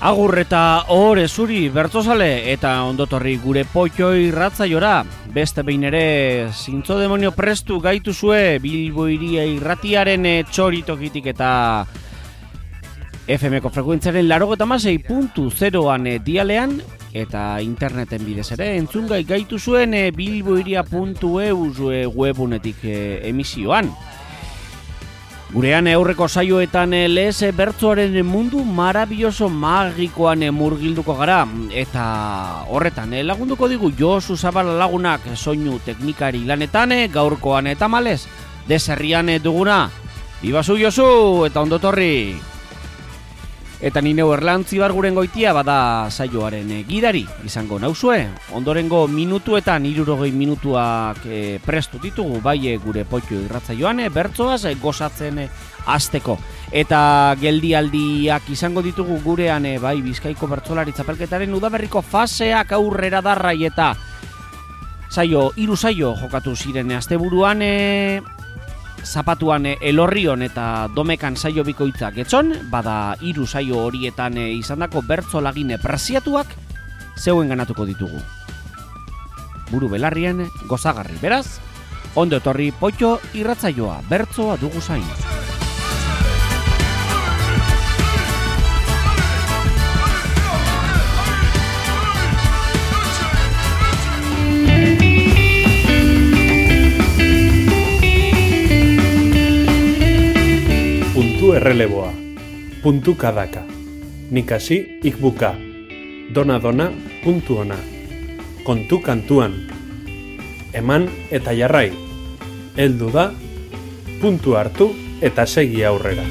Agur eta ohore zuri bertzozale eta ondotorri gure Potxo irratzaiora. Beste behin ere zintzo demonio prestu gaituzue Bilbo Hiria irratiaren txoritokitik eta FM-ko frekuentziaren 96.0an dialean eta interneten bidez ere entzungai gaituzuen bilbohiria.eus webunetik emisioan. Gurean aurreko saioetan lez bertsoaren mundu marabilloso magikoan murgilduko gara eta horretan lagunduko digu Josu Zabala lagunak soinu teknikari lanetan gaurkoan eta malez deserrian duguna. Ibazu Josu eta ondotorri. Eta nine erlantzi barguren goitia bada saioaren gidari izango nauzue. Ondorengo minutuetan 60 minutuak prestu ditugu bai gure Potxo irratzaioan bertsoaz gozatzen hasteko. Eta geldialdiak izango ditugu gurean bai Bizkaiko bertsolari txapelketaren udaberriko faseak aurrera darrai eta hiru saio jokatu ziren asteburuan Zapatuan Elorrion eta Domekan saio bikoitzak etzon, bada 3 saio horietan izandako bertsolagin preziatuak zeuen ganatuko ditugu. Buru belarrien gozagarri, beraz, ondo etorri Potxo irratzaioa, bertsoa dugu zain. Erreleboa, puntu kadaka, nikasi ikbuka, dona, puntu ona, kontu kantuan, eman eta jarrai, heldu da, puntu hartu eta segi aurrera.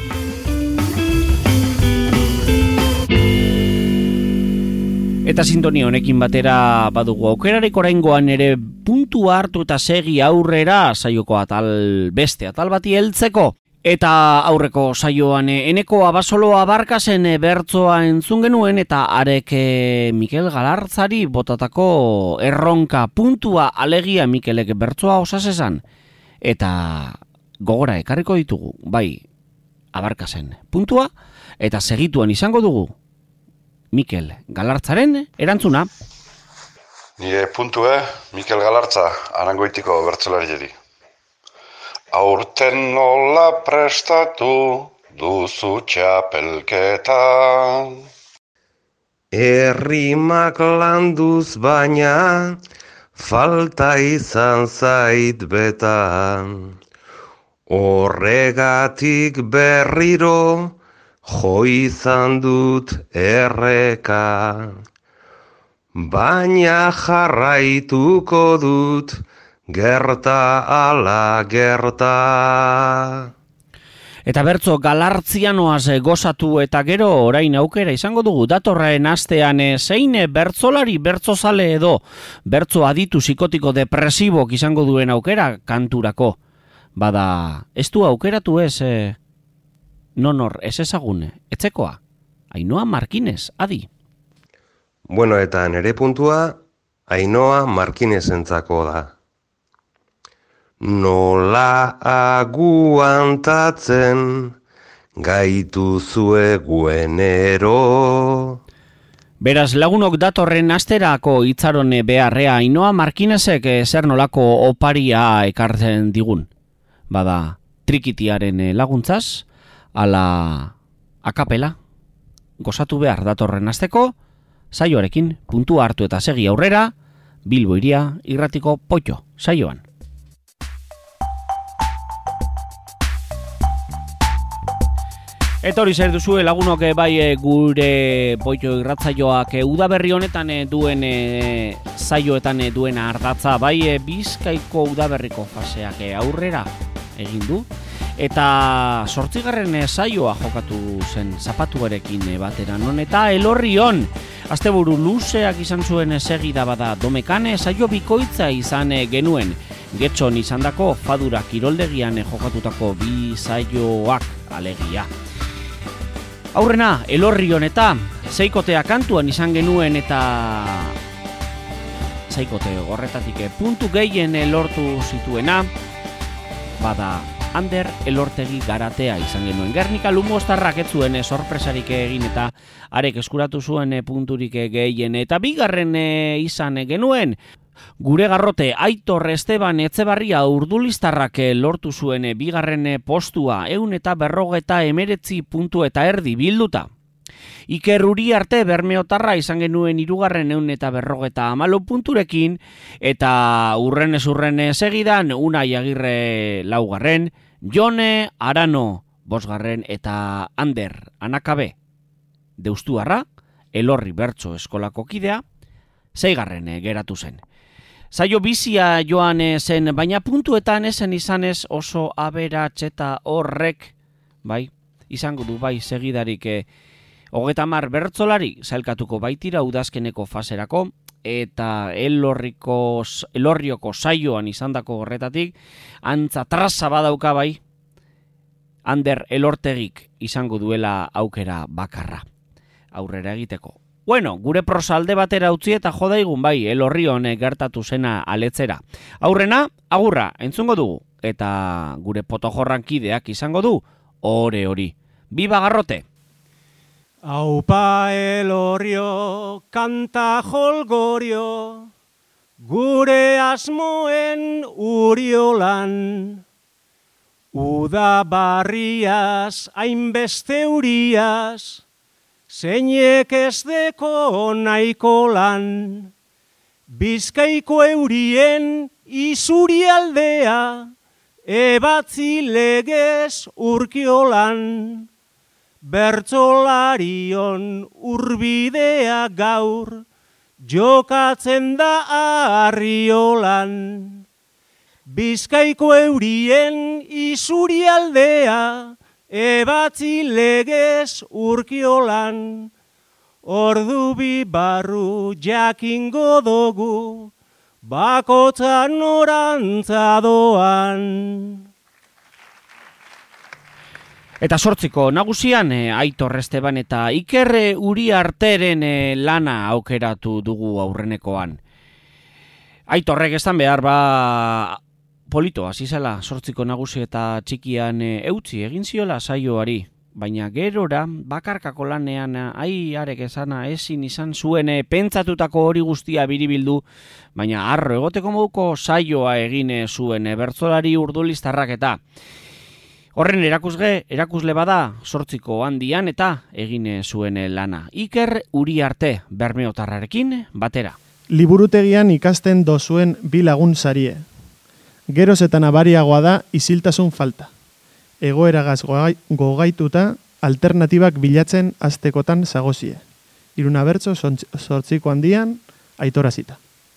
Eta sintonia honekin batera badugu aukerarik oraingoan ere puntu hartu eta segi aurrera saioko beste atal bati heltzeko. Eta aurreko saioan eneko abasoloa barkasen bertsoa entzun genuen eta arek Mikel Galartzari botatako erronka puntua alegia Mikelek bertsoa osasesan. Eta gogora ekarriko ditugu, bai abarkasen puntua eta segituan izango dugu Mikel Galartzaren erantzuna. Nire puntua Mikel Galartza Arangoitiko bertsolariari. Aurten nola prestatu duzu txapelketa. Errimak landuz baina falta izan zait beta. Horregatik berriro jo izan dut erreka. Baina jarraituko dut gerta ala gerta. Eta bertso Galartzianoaz gozatu eta gero orain aukera izango dugu datorren astean zein bertsolari bertsozale edo bertso aditu psikotiko depresibok izango duen aukera kanturako. Bada, ez du aukeratu ez nonor ez ezagun, etzekoa, Ainhoa Markinez, adi. Bueno, eta nere puntua Ainhoa Markinezentzako da. Nola aguantatzen gaitu zueguenero. Beraz, lagunok datorren asterako itzaron beharrea Ainhoa Markinezek zer nolako oparia ekartzen digun. Bada, trikitiaren laguntzaz, ala akapela, gozatu behar datorren asteko, saioarekin puntu hartu eta segi aurrera, Bilbo Hiria irratiko Potxo saioan. Eta hori zer duzue lagunok bai gure Potxo irratzaioak udaberri honetan duen saioetan duen ardatza bai Bizkaiko udaberriko faseak aurrera egin du eta 8. saioa jokatu zen zapatuarekin batera non eta Elorrion asteburu luzeak izan zuen segida bada Domekan saio bikoitza izan genuen Getxon izandako Fadura kiroldegian jokatutako 2 saioak alegia. Aurrena, Elorrion eta seikotea kantuan izan genuen eta seikote horretatik puntu gehien lortu zituena, bada Ander Elortegi Garatea izan genuen. Gernika Lumostarrak ez zuen sorpresarik egin eta arek eskuratu zuen punturik gehien. Eta bigarren izan genuen, gure garrote Aitor Esteban Etxebarria Urdulistarrak lortu zuen bigarren postua 159 puntu eta erdi bilduta. Iker Uriarte Bermeotarra izan genuen hirugarren 154 punturekin eta urrenez segidan Unai Agirre laugarren, Jone Arano bosgarren eta Ander Anakabe Deustuarra, Elorri Bertso eskolako kidea, seigarren geratu zen. Saio bizia joan zen, baina puntuetan esen izanez oso aberats eta horrek, bai, izango du bai segidarik 30 bertsolari sailkatuko baitira udazkeneko faserako eta Elorrioko saioan izandako horretatik antza traza badauka bai Ander Elortegik izango duela aukera bakarra aurrera egiteko. Bueno, gure prosa alde batera utzi eta jodaigun bai Elorrion gertatu zena aletzera. Aurrena, agurra, entzungo dugu eta gure potojorrankideak izango du ore hori. Biba Garrote! Aupa Elorrio, kanta jolgorio, gure asmoen uriolan. Uda barriaz, hainbeste euriaz, zeinek ez deko nahiko lan. Bizkaiko eurien izuri aldea, ebatzi legez urkiolan. Bertsolarion urbidea gaur, jokatzen da arriolan. Bizkaiko eurien izuri aldea, ebatzi legez urkiolan. Ordu bi barru jakingo dugu, bakotzan norantza doan. Eta 8 nagusian Aitor Esteban eta Iker Uriarteren lana aukeratu dugu aurrenekoan. Aitorrek esan behar polito hasi zela 8 nagusi eta txikian eutzi egin ziola saioari, baina gerora bakarkako lanean arek esana ezin izan zuen pentsatutako hori guztia biribildu, baina harro egoteko moduko saioa egin zuen bertsolari urdulistarrak eta horren erakusle bada 8 handian eta egin zuen lana. Iker Uriarte Bermeotarrarekin batera. Liburutegian ikasten dozuen bi lagun sarie. Geroz eta nabariagoa da isiltasun falta. Egoeragaz gogaituta alternatibak bilatzen aztekotan zagozie. Iruna bertso 8 handian Aitorazita.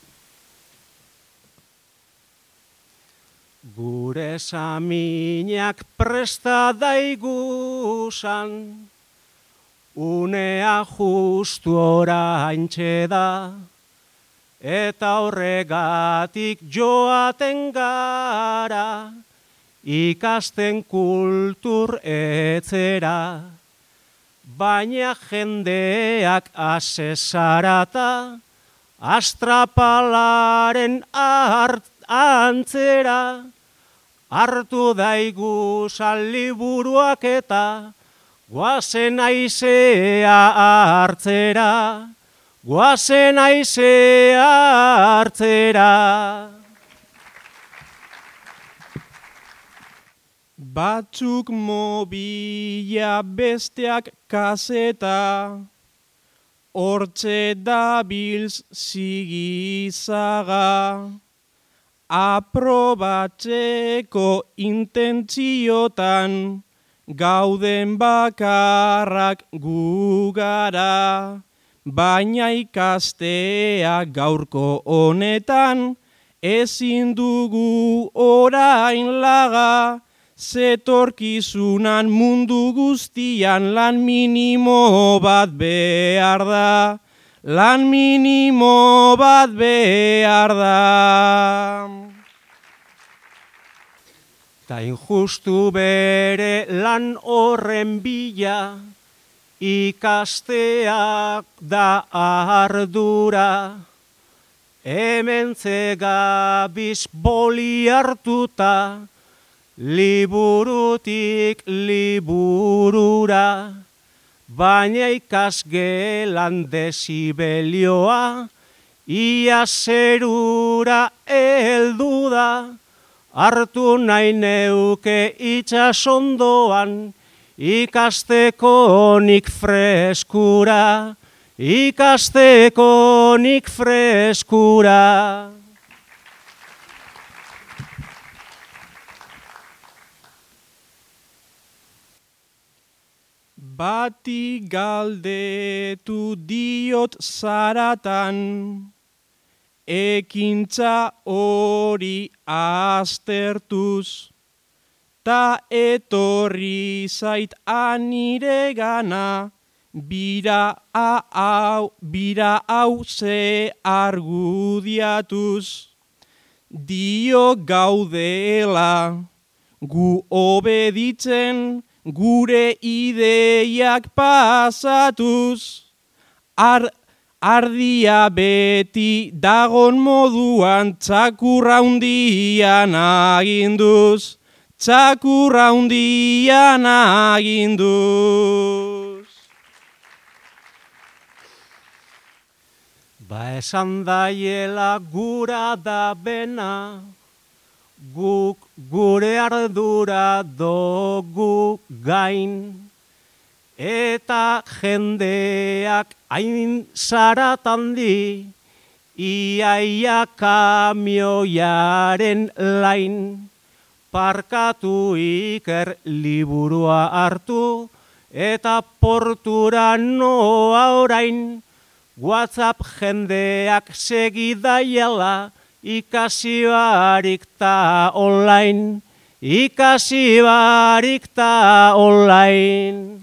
Gure saminak presta daigusan, unea justu oraintxe da, eta horregatik joaten gara, ikasten kultur etzera, baina jendeak asesarata, astrapalaren antzera, hartu daiguzan liburuak eta guazen aizea hartzera, guazen aizea hartzera. Batzuk mobila besteak kaseta, hortxe dabilz zigizaga. Aprobatzeko intentziotan gauden bakarrak gugara, baina ikastea gaurko honetan ezin dugu orain laga, zetorkizunan mundu guztian lan minimo bat behar da. Lan minimo bat behar da. Ta injustu bere lan horren bila, ikasteak da ardura. Hemen zegabiz boli hartuta, liburutik liburura, baina ikasgelan desibelioa, ia zerura heldu da, hartu nahi neuke itxasondoan, ikasteko nik freskura, ikasteko nik freskura. Bati galdetu diot zaratan, ekintza hori aztertuz, ta etorri zait anire gana, bira hau ze argudiatuz. Dio gaudela, gu obeditzen, gure ideiak pasatuz. Ardia beti dagon moduan txakurra hundian aginduz, txakurra hundian aginduz. Ba esan daiela gura da bena, guk gure ardura dugu gain, eta jendeak hain zaratan di, iaia kamioiaren lain, parkatu Iker liburua hartu, eta portura noa orain, WhatsApp jendeak segidaiala, ikasi barik ta online, ikasi barik ta online.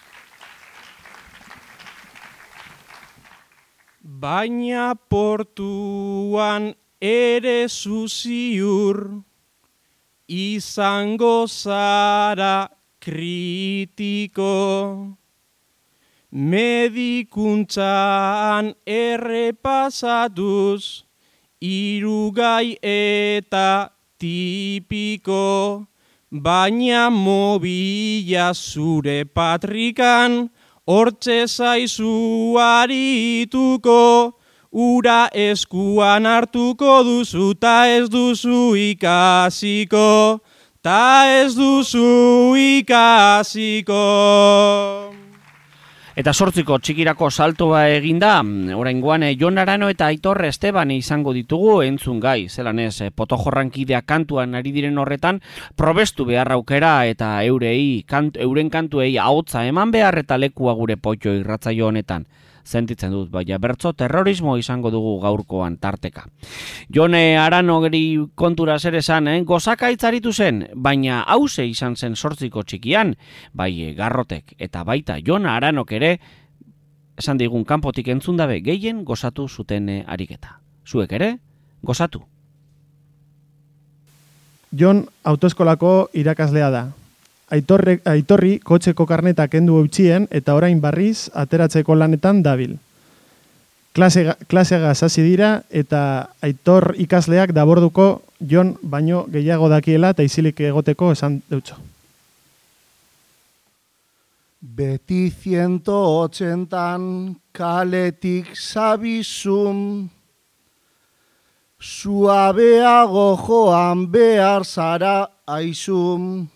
Baina portuan ere zuziur, izango zara kritiko. Medikuntzan errepasatuz, irugai eta tipiko, baina mobila zure patrikan, hortxe zaizu arituko, ura eskuan hartuko duzu, ta ez duzu ikasiko, ta ez duzu ikasiko. Eta 8 txikirako saltoa eginda, oraingoan Jon Arano eta Aitor Esteban izango ditugu entzun gai, zelan ez, potojorrankidea kantuan ari diren horretan, probestu behar aukera eta euren kantuei ahotsa eman behar eta lekua gure potxo irratsaio honetan. Sentitzen dut, baina bertso terrorismo izango dugu gaurkoan tarteka. Jon Aranogeri kontura zer esan, gozaka itzaritu zen, baina hause izan zen 8 txikian, bai Garrotek eta baita Jon Aranok ere, esan digun kanpotik entzun dabe gehien gozatu zuten ariketa. Zuek ere, gozatu. Jon autoeskolako irakaslea da. Aitorri kotxeko karneta kendu eutxien eta orain barriz ateratzeko lanetan dabil. Klaseagaz hasi dira eta Aitor ikasleak daborduko Jon baino gehiago dakiela eta isilik egoteko esan deutxo. Beti 180 kaletik zabizum, suabeago joan behar zara aizum.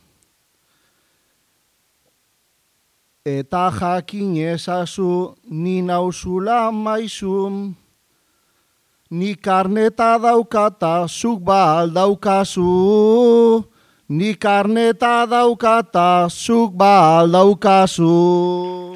Eta jakin ezazu ni nauzula maizum, ni karneta daukata zuk bal daukazu, ni karneta daukata zuk bal daukazu.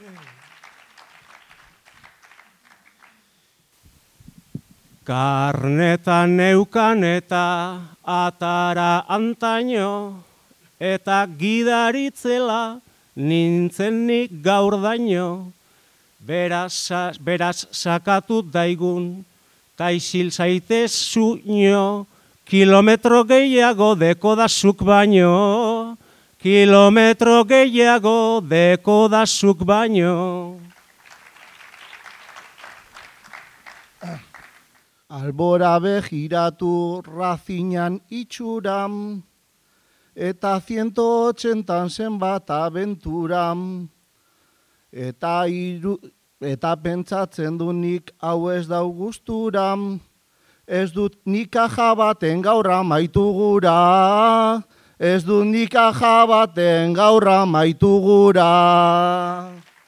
Karneta neukan eta atara antaino, eta gidaritzela nintzenik gaur daino, beraz sakatu daigun, ta isil zaitez zuño, kilometro gehiago deko da zuk baino, kilometro gehiago deko da zuk baino. Albora begiratu razinan itxuram, eta 180 zenbat abentura. Eta pentsatzen du nik hau ez dau gustura, ez dut nikaja baten gaurra maitu gura, ez dut nikaja baten gaurra maitu gura.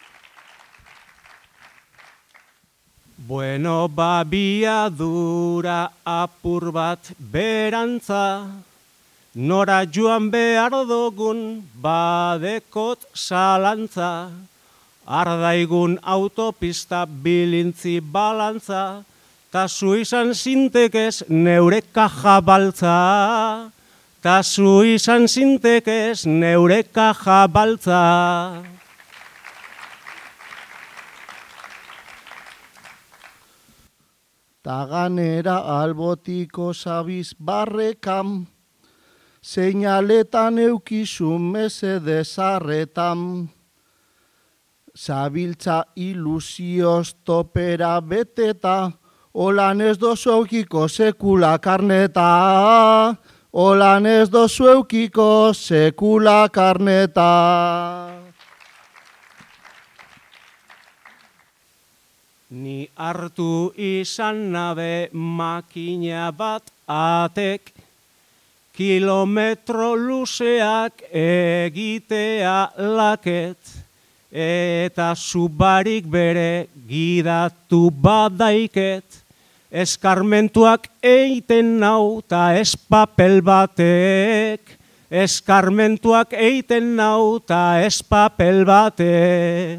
Bueno, babiadura apur bat berantza, nora joan behar dugun badekot salantza, ardaigun autopista bilintzi balantza, ta zu izan zintekez neure kaja baltza, ta zu izan zintekez neure kaja baltza. Ta ganera albotiko sabiz barrekam, seinaletan eukizun mesedez arretan, zabiltza ilusioz topera beteta, holan ez dozu eukiko sekula karneta, holan ez dozu eukiko sekula karneta. Ni hartu izan nabe makina bat atek, kilometro luzeak egitea laket, eta zubarik bere gidatu badaiket, eskarmentuak eiten nau ta ez papel batek, eskarmentuak eiten nau ta ez papel batek.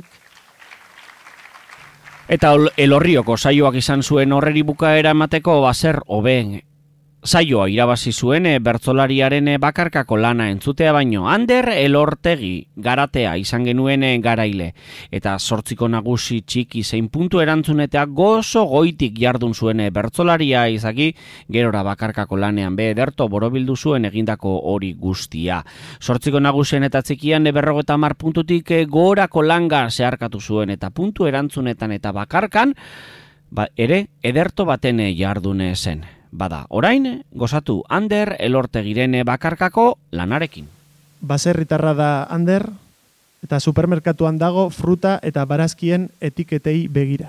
Eta Elorrioko saioak izan zuen horreri bukaera emateko bazer hoben. Saioa irabazi zuen bertsolariaren bakarkako lana entzutea baino. Ander Elortegi garatea izan genuen garaile. Eta 8 nagusi txiki zein puntu erantzunetea gozo goitik jardun zuen bertsolaria izaki, gerora bakarkako lanean ederto borobildu zuen egindako hori guztia. 8 nagusien eta txikian 50 puntutik gorako langa zeharkatu zuen eta puntu erantzunetan eta bakarkan ere ederto baten jardune zen. Bada, orain, gozatu Ander Elortegiren bakarkako lanarekin. Baserritarra da Ander, eta supermerkatuan dago fruta eta barazkien etiketei begira.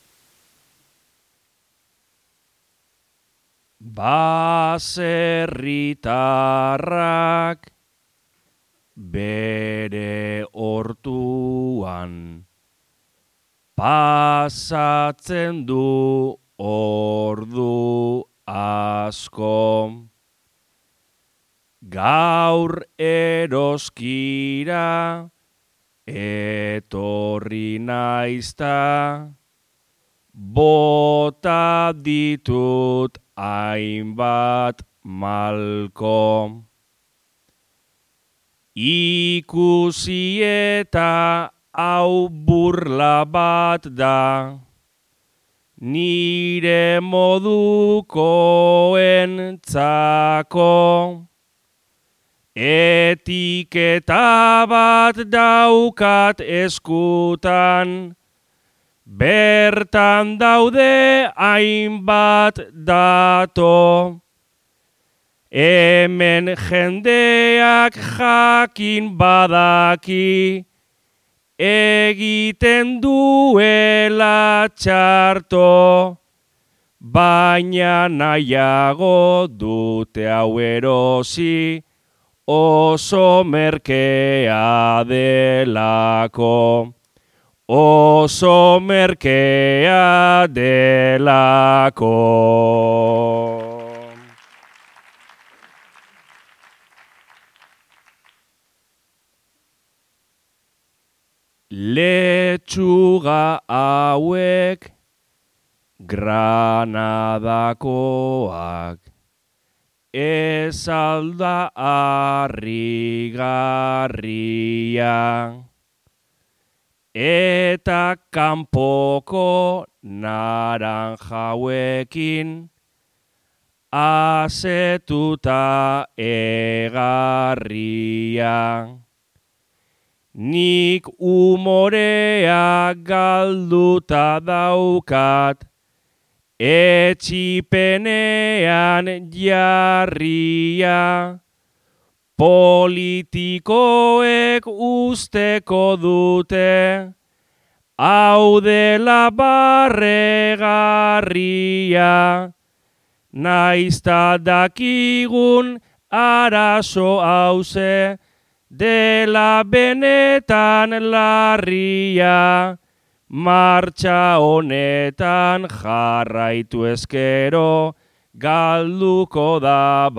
Baserritarrak bere hortuan pasatzen du ordu asko, gaur eroskira etorri naizta, bota ditut hainbat malko. Ikusi eta hau burla bat da, nire modukoentzako, etiketa bat daukat eskutan, bertan daude hainbat dato, hemen jendeak jakin badaki, egiten duela txarto, baina nahiago dute hau erosi, oso merkea delako, oso merkea delako. Letxuga hauek Granadakoak, ez alda harrigarria, eta kanpoko naranja hauekin asetuta egarria. Nik umorea galduta daukat, etxipenean jarria, politikoek usteko dute, hau dela barregarria, naizta dakigun arazo hauze, dela benetan larria, martxa honetan jarraitu ezkero, galduko da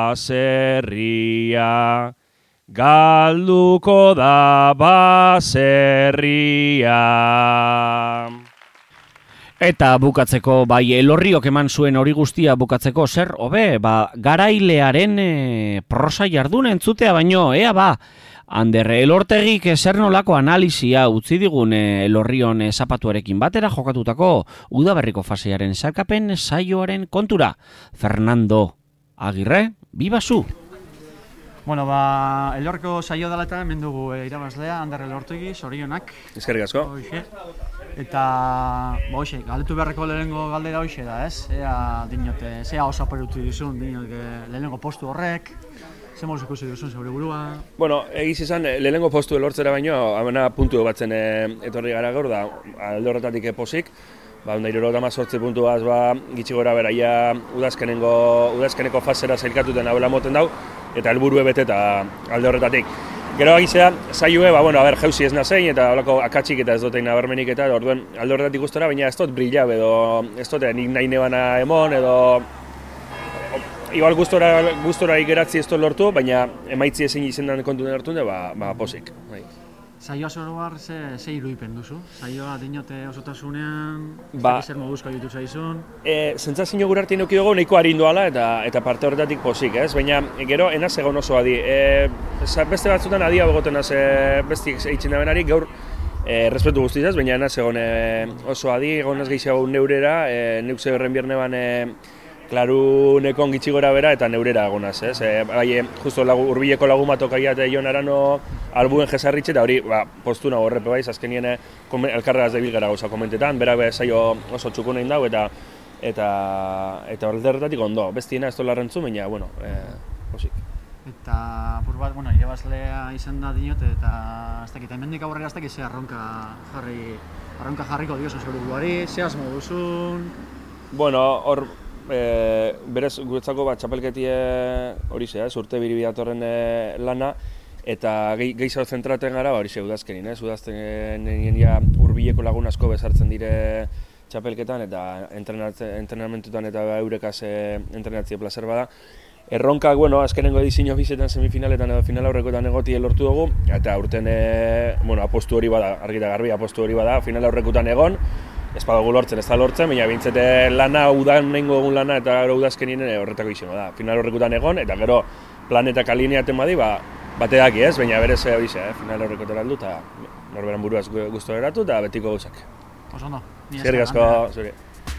baserria. Galduko da baserria. Eta bukatzeko, bai, Elorriok eman zuen hori guztia bukatzeko zer, hobe, garailearen prosa jardun entzutea, baino, Ander, Elortegik zer nolako analisia utzi digun Elorrion zapatuarekin batera jokatutako udaberriko fasearen sarkapen saioaren kontura. Fernando Agirre, bibazu! Bueno, Elorriko saio dela eta hemen dugu irabazlea, Ander Elortegi, zorionak. Eskerrik asko. Eta, galdetu beharreko lehenengo galdera hoxe da, ez? Ea dinote, zea oso aperutu dizun, lehenengo postu horrek, ze moduz ikusi duzun zeure burua? Bueno, egiz izan, lehenengo postu elortzera baino, amena puntu batzen etorri gara gaur da, alde horretatik posik. 178 puntuaz gitxi gora beraia udazkeneko fasera zailkatuten abela moten dau, eta helburue bete eta alde horretatik. Gero agizea, saioe, jauzi ez nazein, eta holako akatsik eta ez dotein abermenik eta orduen alde horretatik gustora, baina ez dut brillab edo ez dut nik nahi nebana emon edo igual gustora geratzi ez dut lortu, baina emaitzi ezin izendan kontuen hartu posik. Saioa zoroar ze irudipen duzu? Saioa dinote osotasunean, zer moduzko ditu zaizun? Zentzazio gure hartien euki dugu nahiko harindoala eta parte horretatik posik, ez? Baina gero enaz egon oso adi. Beste batzutan adia begoten az bestik eitzen da benari, gaur respetu guztiz, baina enaz egon oso adi, egon az gehiago neurera, neuk zeberren bierneban klarunekon gitxi gora bera eta neurera egonaz, ez? Justo urbileko lagun bat okaiat Jon Arano albuen jesarritxe eta hori postuna horrepe baiz, azkenien elkarregaz debil gara gauza komentetan, bera saio oso txukunein dau eta horretatik ondo. Bestiena ez dola rentzu, baina, posik. Eta, irabazlea izan da dinote eta ez dakit, hemendik aurrera ez dakit ze arronka jarriko diosun zeure buruari, ze asmo duzun? Hor, berez guretzako txapelketie hori ze, urte biribi datorren lana, eta gehiago zentraten gara hori ze udazkenin, udazkenin hurbileko lagun asko bezartzen dire txapelketan eta entrenamentutan eta eurekaz entrenatzea plazer bada. Erronkak, azkenengo edizio bizetan semifinaletan edo final aurrekoetan egotie lortu dugu, eta aurten apostu hori bada, argi eta garbi apostu hori bada, final aurrekoetan egon, ez badago lortzen, ez da lortzen, baina bintzete lana, udan nengo egun lana eta gero udazkenien horretako izango da. Final horrekutan egon, eta gero planetak alineaten badi, bateak ez, baina berez hori ze, final horrekotan aldu, eta norberan buruaz guztu geratu, eta betiko gauzak. Oso ondo. Eskerrik asko, zure.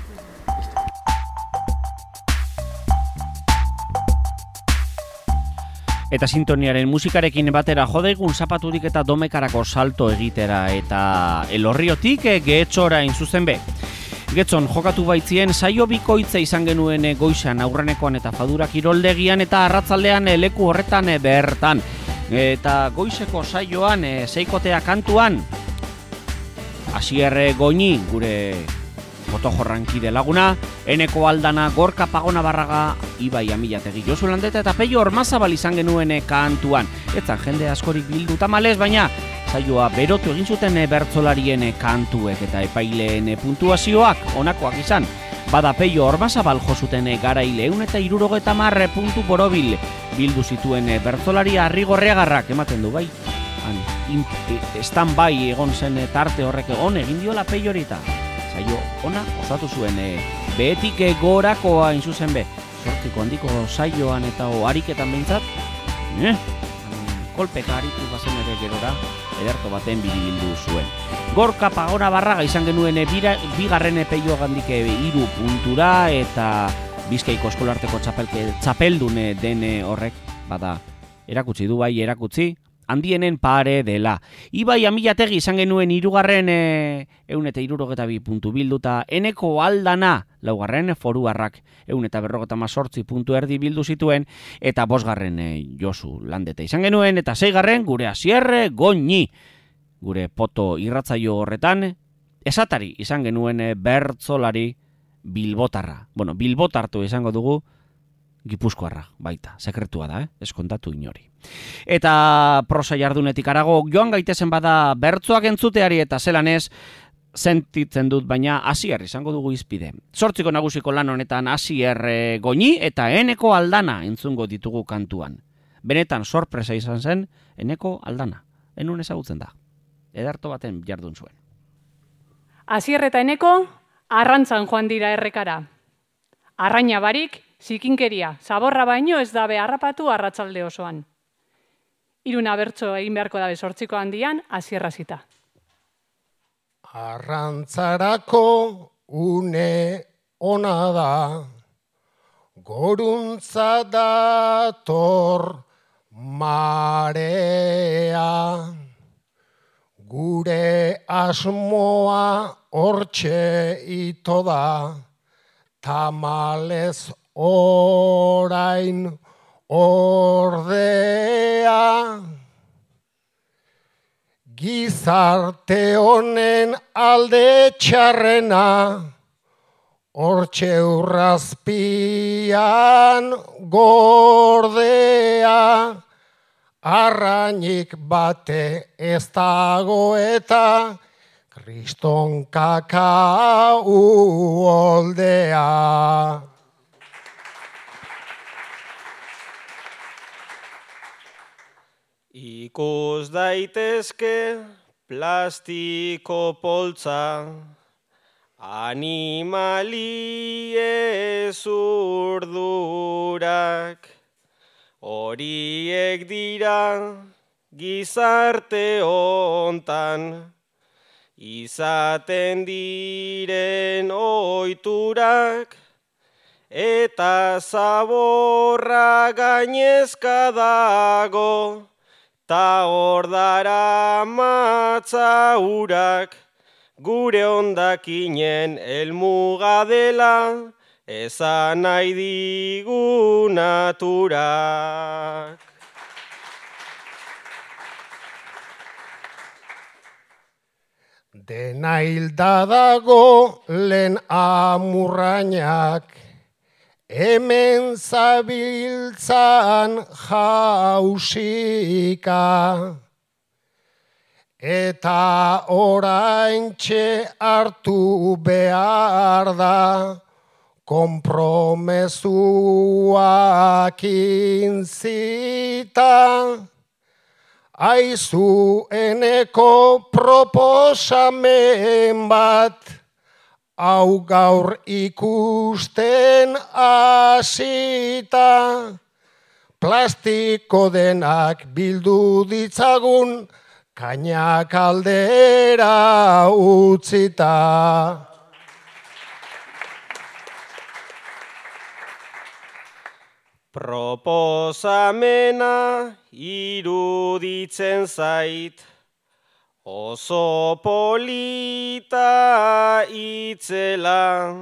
Eta sintoniaren musikarekin batera jodeigun zapaturik eta domekarako salto egitera eta Elorriotik Getxora zuzen be. Getxon jokatu baitzien saio bikoitza izan genuen goizan aurrenekoan eta fadura kiroldegian eta arratzaldean leku horretan bertan. Eta goizeko saioan seikotea kantuan Asier Goñi gure fotojorrankide laguna, Eneko Aldana, Gorka Pagona Barraga, Ibai Amilategi Josu Landeta eta Peio Ormazabal izan genuen kantuan. Etzan jende askorik bildu tamalez, baina saioa berotu egin zuten bertsolarien kantuek eta epaileen puntuazioak onakoak izan. Bada Peio Ormazabal josuten garaile 170 puntu borobil bildu zituen bertsolari Arrigorriagarrak ematen du bai. Stand-by egon zen tarte horrek egon egin diola Peio horita. Saio ona osatu zuen behetik gorakoa inzuzen be. Zortiko handiko saioan eta ariketan behintzat. Kolpeka aritu bazen ere gerora, ederto baten biribildu zuen. Gorka Pagona Barraga izan genuen bigarren Peio gandik 3 puntura eta Bizkaiko eskolarteko txapeldun den horrek bada erakutsi du bai erakutsi handienen pare dela. Ibai Amilategi izan genuen 3. 162 puntu bilduta, Eneko Aldana 4. Foruarrak 158 puntu erdi bildu zituen, eta 5. Josu Landete izan genuen, eta 6. gure Asier Goñi. Gure poto irratzaio horretan, esatari izan genuen bertzolari bilbotarra. Bueno, bilbotartu izango dugu, Gipuzkoarra, baita, sekretua da, eskontatu inori. Eta prosa jardunetik arago, joan gaitezen bada bertzoak entzuteari eta zelan ez, sentitzen dut, baina Asier izango dugu izpide. 8 nagusiko lan honetan Asier Goñi eta Eneko Aldana entzungo ditugu kantuan. Benetan sorpresa izan zen Eneko Aldana. Enun ezagutzen da. Ederto baten jardun zuen. Asier eta Eneko arrantzan joan dira errekara. Arraina barik, zikinkeria, zaborra baino ez dabe harrapatu arratsalde osoan. 3 bertso egin beharko dabe 8 handian, Asier hasita. Arrantzarako une ona da, goruntza dator marea, gure asmoa hortxe ito da, tamalez orain ordea. Gizarte honen alde txarrena, hortxe urrazpian gordea. Arrainik bate ez dago eta kriston kakau oldea. Ikus daitezke plastiko poltsa, animalie zurdurak, horiek dira gizarte hontan, izaten diren ohiturak, eta zaborra gainezka dago, ta hor dara matza urak, gure hondakinen helmuga dela, ezan nahi digu naturak. Dena hilda dago lehen amurrainak, hemen zabiltzan jausika, eta oraintxe hartu behar da, konpromezuak inzita. Aizu Eneko proposamen bat, hau gaur ikusten hasita, plastiko denak bildu ditzagun, kainak aldera utzita. Proposamena iruditzen zait, oso polita itzela,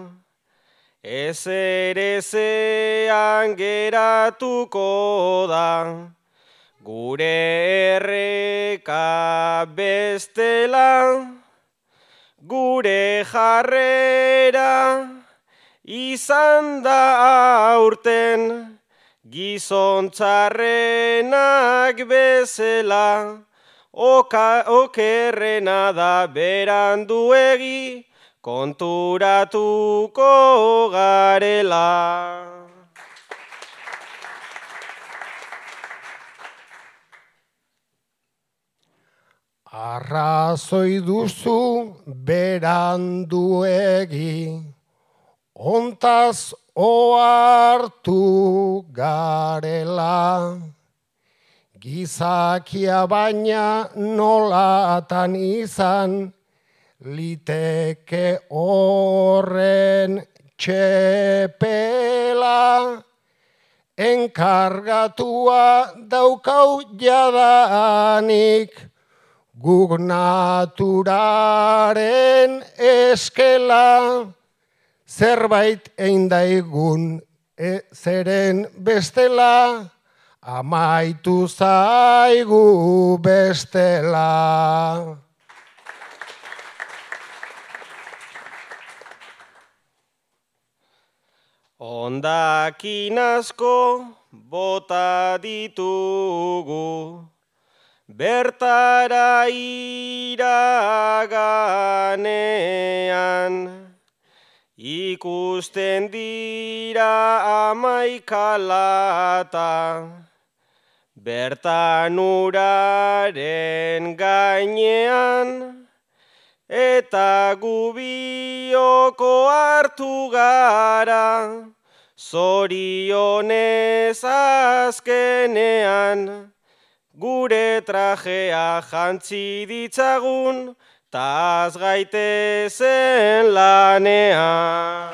ezerezean geratuko da, gure erreka bestela, gure jarrera izan da aurten, gizon txarrenak bezala, okerrena da beranduegi, konturatuko garela. Arrazoi duzu beranduegi, ontaz ohartu garela, gizakia baina nolatan izan, liteke horren txepela, enkargatua daukau jadanik, guk naturaren eskela, zerbait eindaigun zeren bestela, amaitu zaigu bestela. Hondakin asko bota ditugu, bertara iraganean, ikusten dira 11 lata, bertan uraren gainean, eta gubioko hartu gara, zorionez azkenean, gure trajea jantzi ditzagun, taz gaitezen lanean.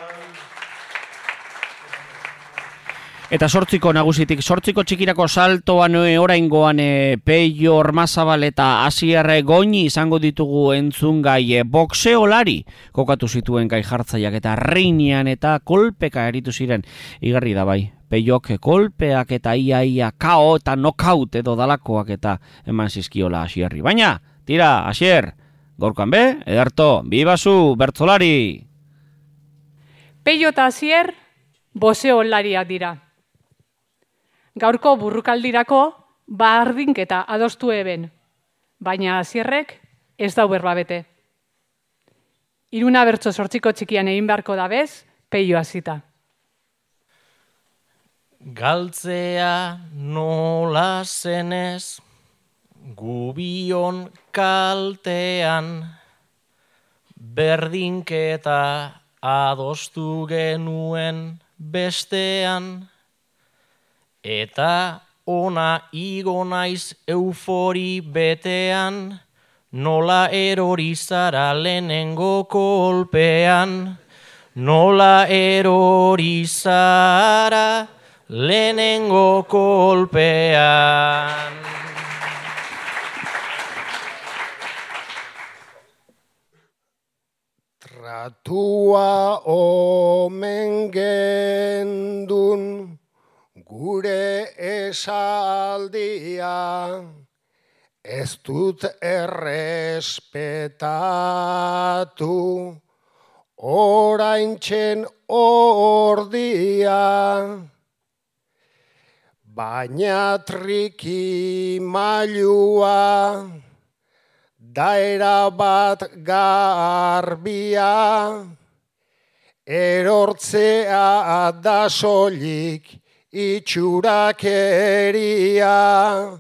Eta 8 nagusitik, 8 txikirako saltoan oraingoan Peio Ormazabal eta Asier Goñi izango ditugu entzungai boxeolari kokatu zituen gai jartzaiak eta reinian eta kolpeka eritu ziren. Igarri da bai, Peiok kolpeak eta ia kao eta knockout edo dalakoak eta eman zizkiola Asierri. Baina, tira, Asier, gaurkoan be, ederto, bibazu, bertzolari! Peio eta Asier boxeolariak dira. Gaurko burrukaldirako bardinketa adostu eben, baina Asierrek ez dau berba bete. Iruna bertso 8 txikian egin beharko dabez, Peio hasita. Galtzea nola zenez, gubion kaltean, berdinketa adostu genuen bestean, eta ona igo naiz eufori betean, nola erori zara lehenengo kolpean, nola erori zara lehenengo kolpean. Tratua omen gendun, gure esaldia, ez dut errespetatu, oraintxen ordia, baina trikimailua, daera bat garbia, erortzea da soilik, itxurakeria,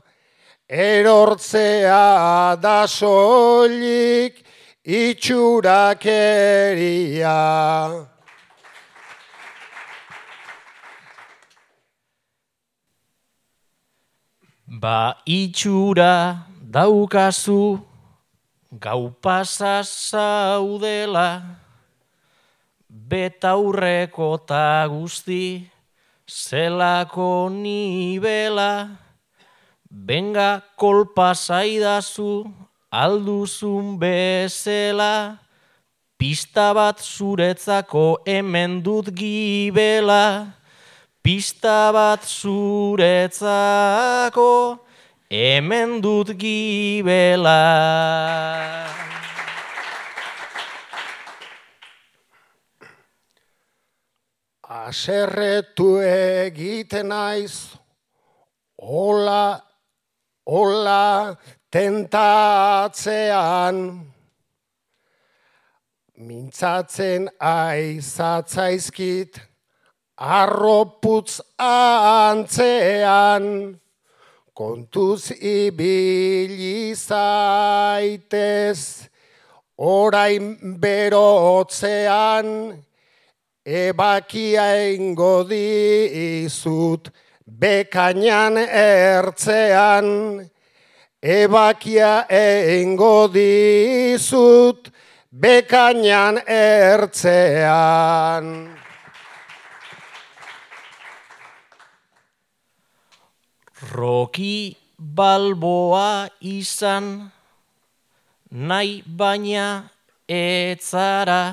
erortzea da soilik, itxurakeria. Ba itxura daukazu, gau pasa zaudela, betaurreko ta guzti, zelako nibela, benga kolpa zaidazu, alduzun bezela, pista bat zuretzako hemen dut gibela, pista bat zuretzako hemen dut gibela. Aserretu egiten naiz, hola tentatzean, mintzatzen aizatzaizkit, arroputz antzean, kontuz ibili zaitez, orain berotzean, ebakia ingo dizut, bekainan ertzean, ebakia ingo dizut, bekainan ertzean. Roki Balboa izan nahi baina etzara,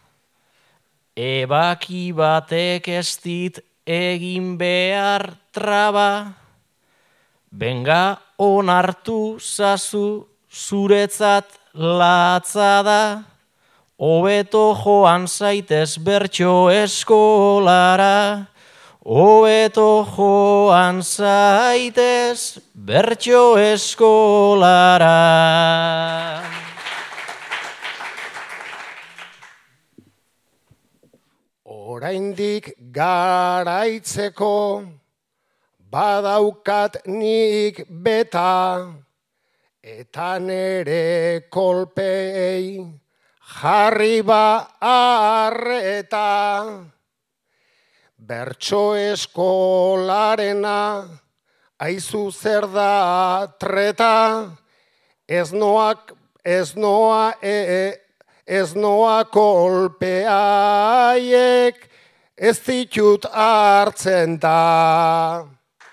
ebaki batek ez dit egin behar traba, benga onartu zazu zuretzat latza da, hobeto joan zaitez bertso eskolara, hobeto joan zaitez bertso eskolara. Oraindik garaitzeko badaukat nik beta, eta nere kolpei jarri ba arreta. Bertso eskolarena aizu zer da treta, ez noa kolpeaiek, ez ditut hartzen da.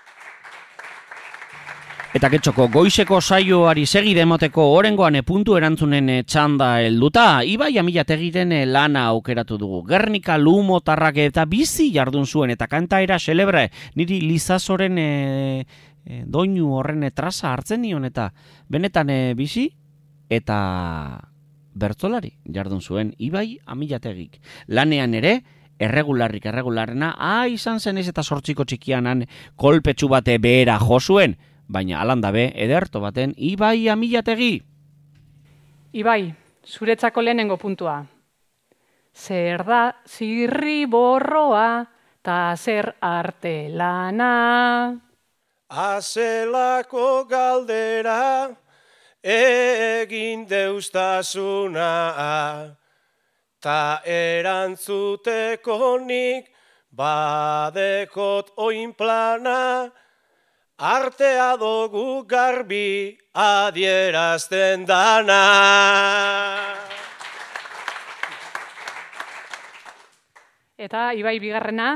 Eta getxoko goizeko saioari segide emoteko orengoan puntu erantzunen txanda helduta, Ibai Amilategiren lana aukeratu dugu. Gernika Lumotarrak eta bizi jardun zuen eta kantaera celebre, niri Lizazoren doinu horren traza hartzen nion eta benetan bizi eta bertzolari jardun zuen Ibai Amilategik. Lanean ere, erregularrena, izan zenez eta sortziko txikianan kolpetsu bate behera jo zuen, baina alandabe ederto baten Ibai Amilategi. Ibai, zuretzako lehenengo puntua. Zer da zirriborroa ta zer artelana? Azelako galdera egin deustasuna, ta erantzuteko nik badekot oinplana, artea dugu garbi adierazten dana. Eta Ibai bigarrena,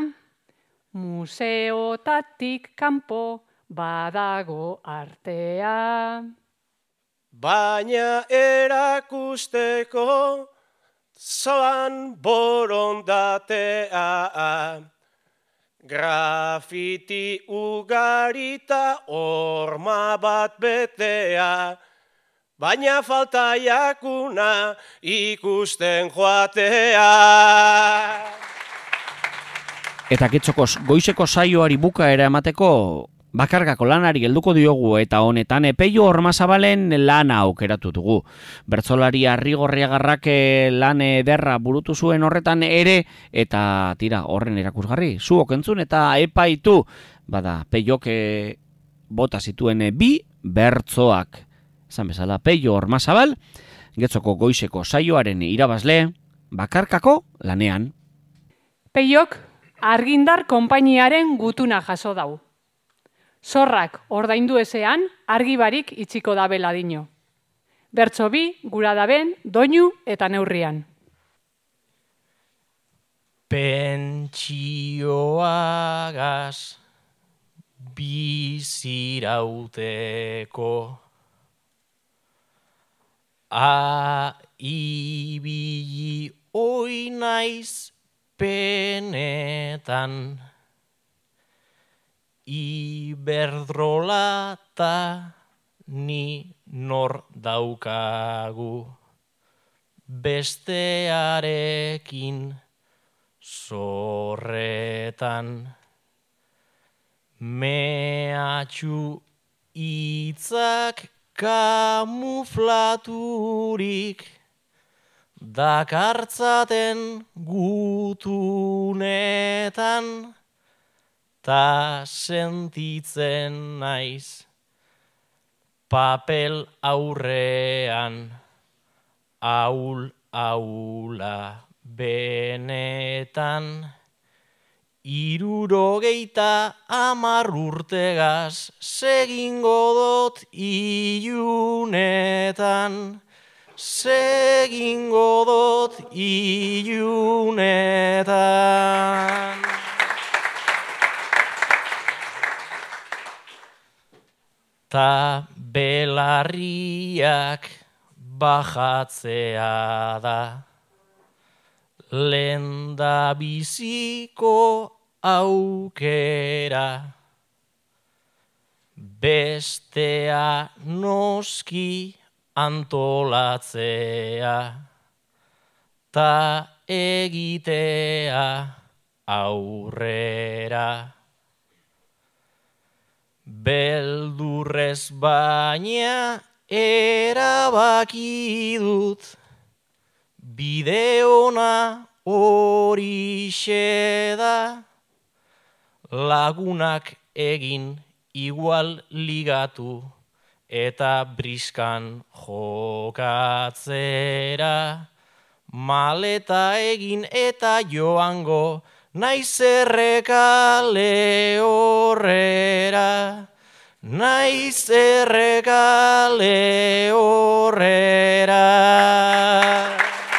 museotatik kanpo badago artea. Baina erakusteko zoan borondatea, grafiti ugarita horma bat betea, baina falta jakuna ikusten joatea. Eta getxoko goizeko saioari bukaera emateko bakargako lanari helduko diogu eta honetan Peio Ormazabalen lana aukeratu dugu. Bertsolari Arrigorriagarrak lan ederra burutu zuen horretan ere eta tira horren erakusgarri. Zuok entzun eta epaitu bada Peiok bota zituen bi bertsoak. Esan bezala Peio Ormazabal getxoko goizeko saioaren irabazle bakarkako lanean. Peiok Argindar konpainiaren gutuna jaso dau. Zorrak ordaindu ezean argi barik itxiko dabela dino. Bertso bi gura daben doinu eta neurrian. Pentsioagaz bizirauteko ibili oi naiz penetan, Iberdrolata ni nor daukagu, bestearekin zorretan. Mehatxu hitzak kamuflaturik, dakartzaten gutunetan, ta sentitzen naiz papel aurrean ahula benetan. 70 urtegaz segingo dot ilunetan, segingo dot ilunetan. ta belarriak bajatzea da. Lenda biziko aukera, bestea noski antolatzea, ta egitea aurrera. Beldurrez baina erabaki dut, bide ona horixe da, lagunak egin igual ligatu eta briskan jokatzera, maleta egin eta joango naiz errekale horrera, naiz errekale horrera.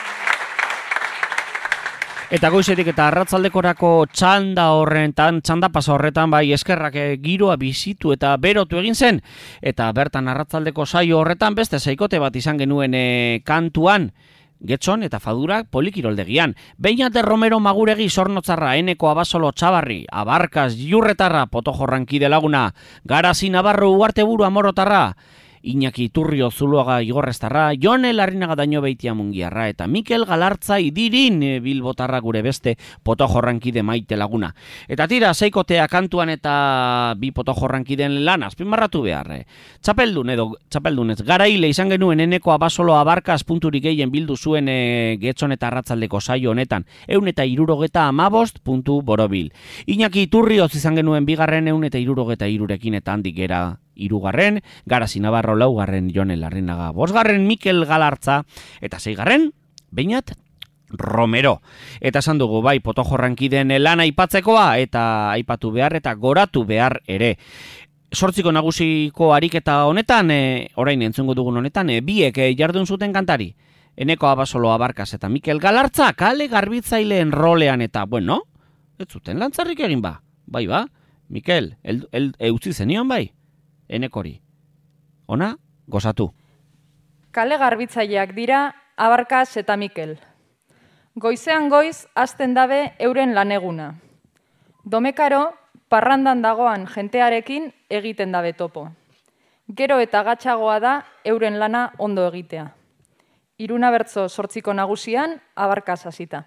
Eta goizetik eta arratsaldekorako txanda pasa horretan bai eskerrak giroa bizitu eta berotu egin zen. Eta bertan arratsaldeko saio horretan beste seikote bat izan genuen kantuan, Getxon eta Fadurak polikiroldegian. Beñate Romero Maguregi Zornotzarra, Eneko Abasolo Txabarri, Abarkaz Jurretarra, Potojorrankide Laguna, Garazi Navarro Uarteburu Amorotarra, Iñaki Iturrio Zuluaga Igorrestarra, Jone Larrinaga Daño Beitia Mungiarra eta Mikel Galartza Idirin Bilbotarra gure beste Potojorrankide Maite Laguna. Eta tira, seikotea kantuan eta bi Potojorrankiden lan azpimarratu behar. Txapeldunez, garaile izan genuen Eneko Abasolo Abarkaz punturik gehien bildu zuen Getxon eta arratsaldeko saio honetan, 175 puntu borobil. Iñaki Iturrioz izan genuen bigarren 173 eta handik gera irugarren, Garazi Navarro laugarren, Jone Larrinaga bosgarren, Mikel Galartza, eta seigarren, Beñat Romero. Eta esan dugu bai, Potojorrankiden lan aipatzekoa, eta aipatu behar, eta goratu behar ere. 8 nagusiko ariketa honetan, orain entzungo dugun honetan, biek jardun zuten kantari. Eneko Abasolo Abarkaz eta Mikel Galartza, kale garbitzaileen rolean, eta, bueno, ez zuten lantzarrik egin ba. Bai ba, Mikel, eutzi zenion bai? Enekori. Ona, gozatu. Kale garbitzaileak dira Abarkaz eta Mikel. Goizean goiz hasten dabe euren laneguna. Domekaro, parrandan dagoan jentearekin egiten dabe topo. Gero eta gatxagoa da euren lana ondo egitea. Iruna bertso 8 nagusian Abarkaz hasita.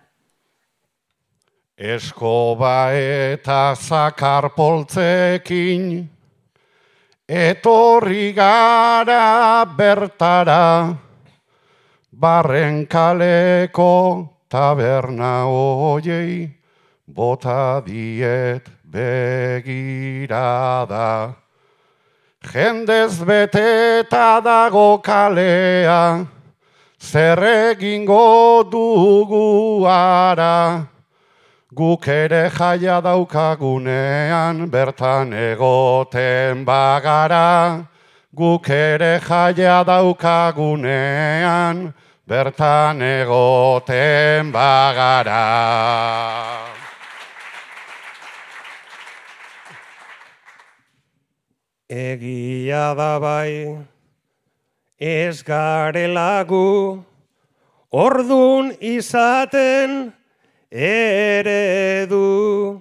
Eskoba eta zakar poltzekin, etorri gara bertara, barren kaleko taberna hoiei, bota diet begirada. Jendez beteta dago kalea, zer egingo dugu ara, guk ere jaia daukagunean bertan egoten bagara, guk ere jaia daukagunean bertan egoten bagara. Egia da bai, ez garela gu, ordun izaten eredu,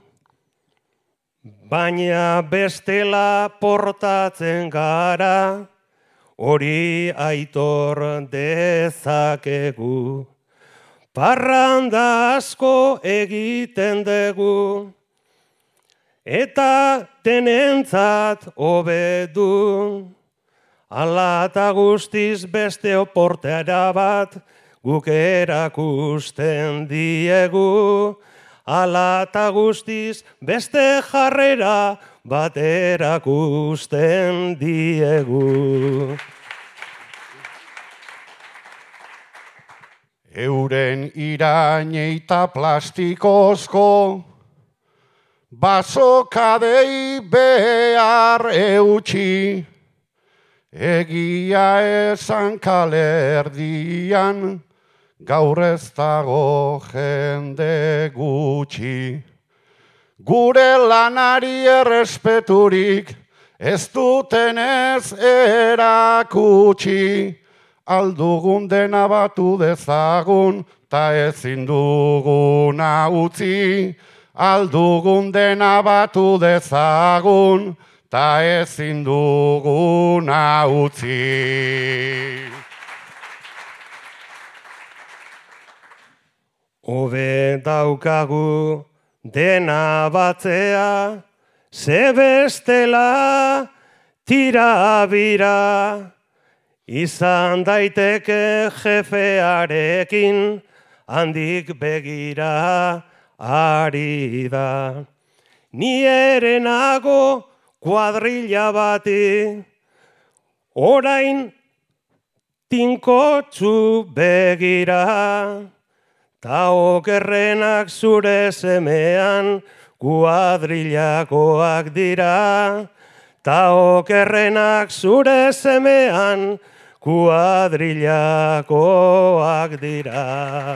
baina bestela portatzen gara, hori aitor dezakegu. Parranda asko egiten dugu, eta denentzat hobedu. Ala eta guztiz beste oportera bat, guk erakusten diegu, ala eta guztiz beste jarrera bat erakusten diegu. Euren irañeita plastikozko, basokadei behar eutxi, egia esan kalerdian, gaur ez dago jende gutxi. Gure lanari errespeturik ez dutenez erakutsi, aldugun dena batu dezagun, ta ezin duguna utzi, aldugun dena batu dezagun, ta ezin duguna utzi. Hobe daukagu dena batzea, ze bestela tira bira, izan daiteke jefearekin, handik begira ari da. Ni ere nago kuadrilla bati, orain tinkotsu begira, ta okerrenak zure semean kuadrillakoak dira, ta okerrenak zure semean kuadrillakoak dira.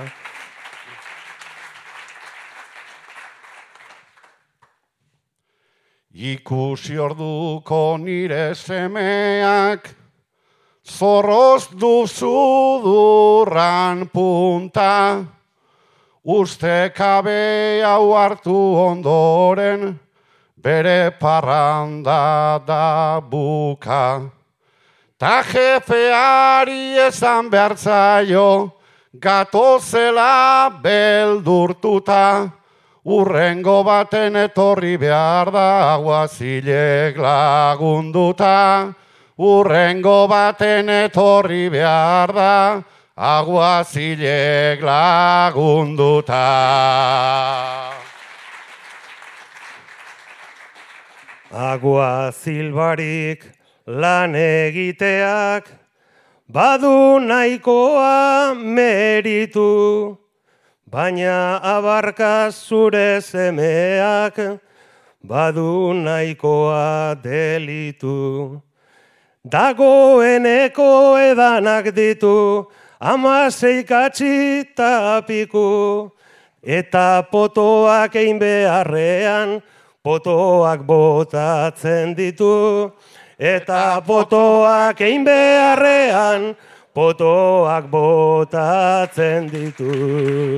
Ikusi orduko nire semeak, zorroz duzu durran punta, uste kabe hau hartu ondoren, bere parranda da buka. Ta jefeari esan behar zaio, gatozela beldurtuta, urrengo baten etorri behar da aguazilek lagunduta. Urrengo baten etorri behar da aguazilek lagunduta. Aguazil barik lan egiteak, badu nahikoa meritu, baina abarka zure semeak, badu nahikoa delitu. Dagoeneko edanak ditu, 16 katxi ta piku, eta potoak egin beharrean, potoak botatzen ditu. Eta potoak egin beharrean, potoak botatzen ditu.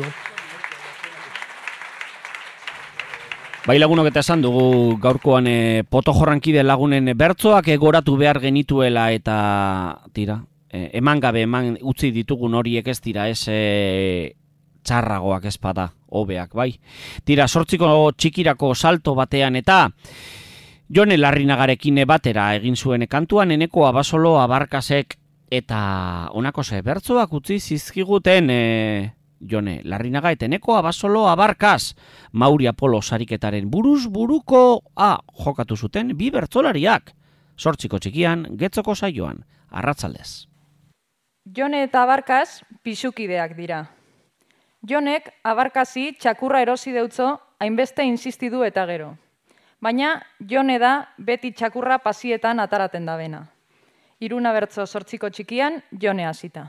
Bai lagunok eta esan dugu gaurkoan poto jorrankide lagunen bertsoak goratu behar genituela eta tira, eman gabe eman utzi ditugun horiek ez dira ez txarragoak ezpada, hobeak, bai. Tira, 8 txikirako salto batean eta Jone Larrinagarekin batera egin zuen kantuan eneko abasolo abarkasek eta honako ze bertsoak utzi zizkiguten Jone Larrinaga eta eneko abasolo abarkas Mauri Apolo sariketaren buruz buruko jokatu zuten bi bertsolariak 8 txikian getzoko saioan, arratsaldez. Jone eta abarkas pisukideak dira. Jonek abarkasi txakurra erosi deutzo hainbeste insistidu eta gero. Baina Jone da beti txakurra pasietan ataraten da bena. 3 bertso 8 txikian Jone hasita.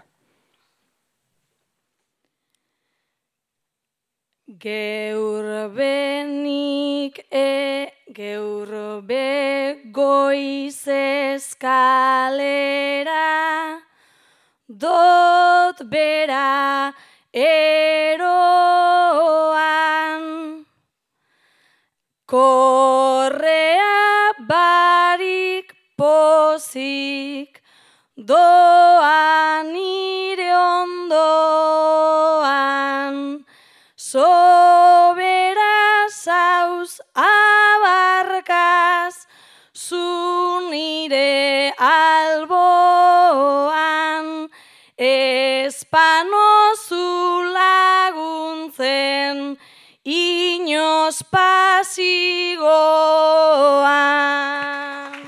Geur benik geur be goiz eskalera, dot bera eroan, korrea barik pozik, doan nire ondoan, sobera zauz abarkaz, zu nire alboan, espanozu laguntzen, inoz pasigoan.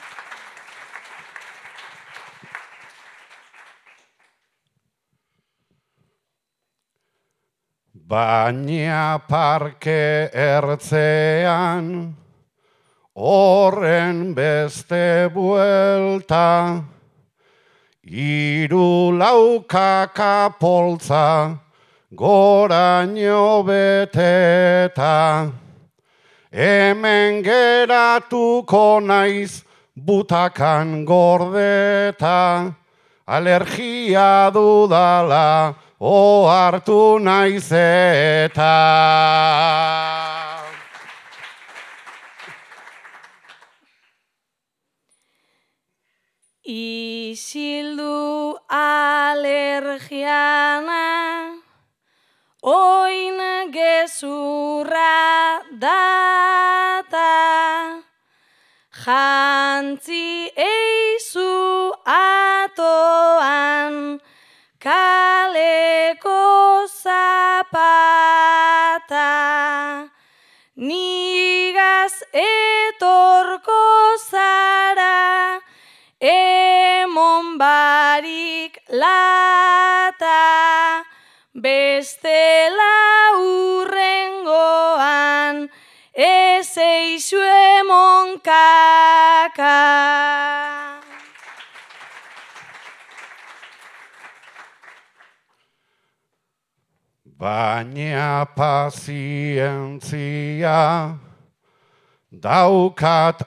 Baina parke ertzean, horren beste buelta, 3 laukaka poltza, goraino beteta. Hemen geratuko naiz, butakan gordeta, alergia dudala, ohartu naiz eta. Isildu alergiana, oin gezurra data, jantzi eizu atoan, kaleko zapata, nigaz etorko zara, emon barik lata, bestela hurrengoan, ez eixu emon kaka. Baina pazientzia daukat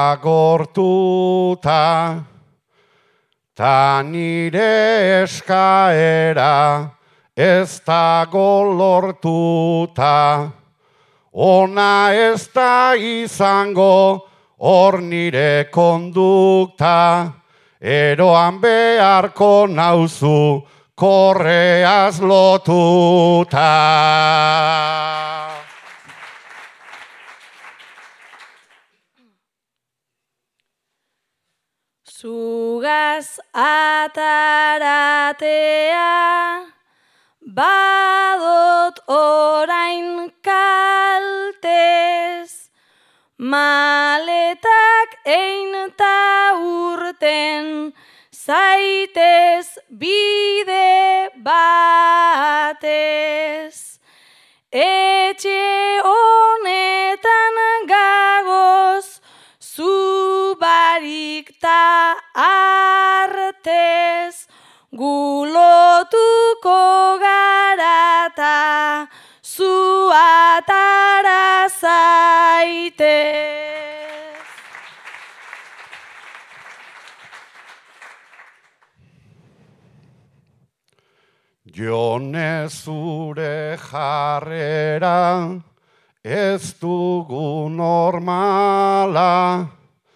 agortuta, ta nire eskaera ez dago lortuta, ona ez da izango hor nire kondukta, eroan beharko nauzu korreaz lotuta. Zugaz ataratea, badot orain kaltez, maletak ein ta urten, zaitez bide batez. Etxe honetan gagoz, zu barik ta artez, gulotuko garata, zu atara zaitez. Jone zure jarrera, ez dugu normala,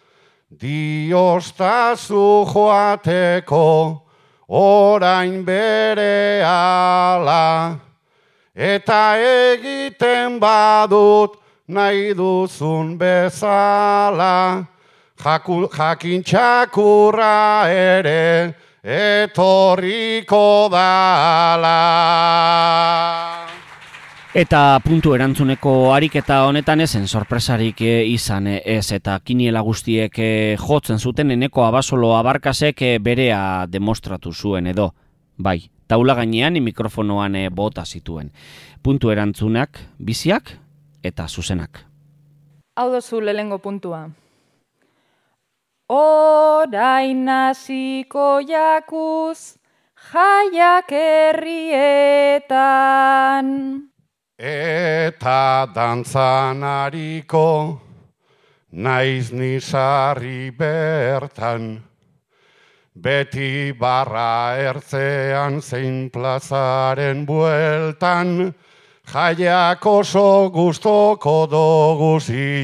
diostazu joateko, orain berehala, eta egiten badut nahi duzun bezala, jakin txakurra ere etorriko dala. Eta puntu erantzuneko ariketa honetan ezen sorpresarik izan ez, eta kiniela guztiek jotzen zuten Eneko Abasolo Abarkasek berea demostratu zuen edo. Bai, taula gainean mikrofonoan bota zituen. Puntu erantzunak biziak eta zuzenak. Hau dozu lehengo puntua. Orain hasiko jakuz jaiak herrietan. Eta dantzan hariko naiz nisarri bertan, beti barra ertzean zein plazaren bueltan, jaiak oso gustoko dugu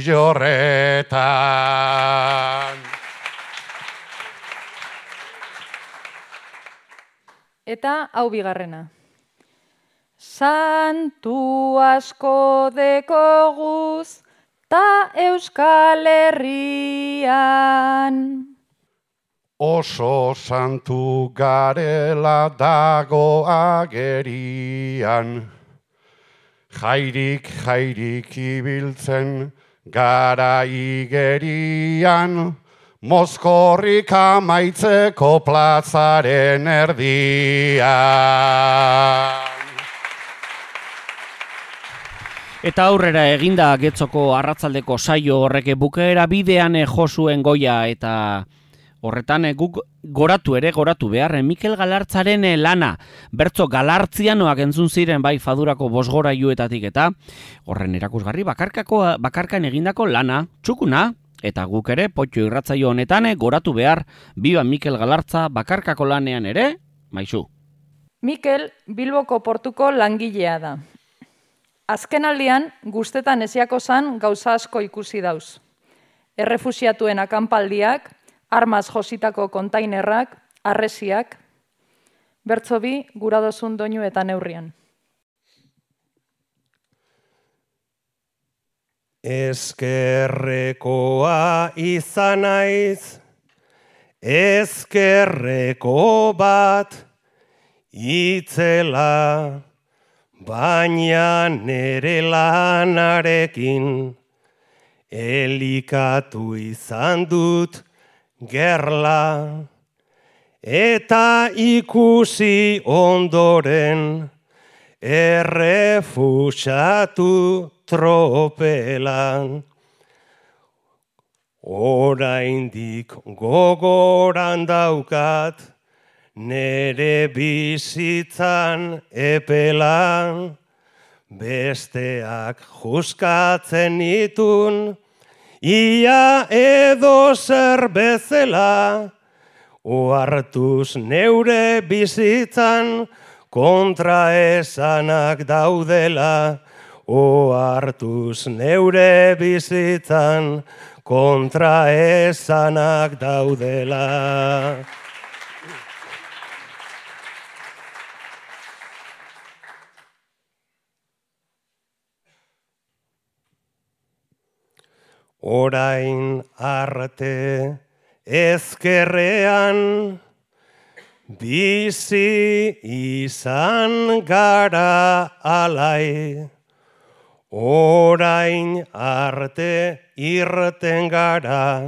zillorretan. Eta hau bigarrena. Santu asko dekoguz ta Euskal Herrian. Oso santu garela dago agerian, jairik ibiltzen gara igerian, mozkorrik amaitzeko plazaren erdian. Eta aurrera eginda Getzoko arratzaldeko saio horrek bukaera bidean jo zuen Goia, eta horretan guk goratu behar Mikel Galartzaren lana. Bertso galartzianoak entzun ziren bai fadurako bosgorailuetatik, eta horren erakusgarri bakarkan egindako lana, txukuna, eta guk ere Potxo irratzaio honetan goratu behar Biba Mikel Galartza bakarkako lanean ere, maizu. Mikel Bilboko portuko langilea da. Azkenaldian guztetan esiako zan gauza asko ikusi dauz. Errefusiatuen akanpaldiak, armaz jositako kontainerrak, arresiak, bertzo bi gura dozun doinu eta neurrian. Ezkerrekoa izan naiz, ezkerreko bat itzela, baina nere lanarekin elikatu izan dut gerla, eta ikusi ondoren errefusiatu tropelan. Oraindik gogoran daukat nere bizitzan epelan, besteak juskatzen itun, ia edo zer bezala, ohartuz neure bizitzan kontraesanak daudela, ohartuz neure bizitzan kontraesanak daudela. Orain arte ezkerrean bizi izan gara alai. Orain arte irten gara,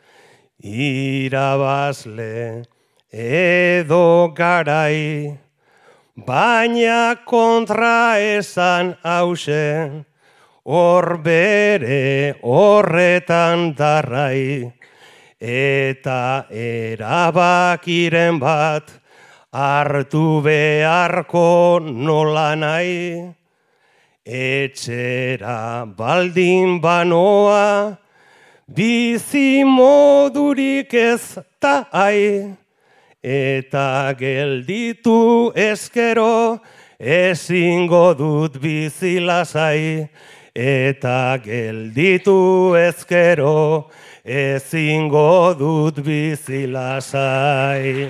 irabazle edo garai, baina kontraesan hause, hor bere horretan darrai, eta erabakiren bat hartu beharko nola nahi. Etxera baldin banoa, bizi modurik ez da ai, eta gelditu ezkero, ezingo dut bizi lasai, eta gelditu ezkero, ezingo dut bizi lasai.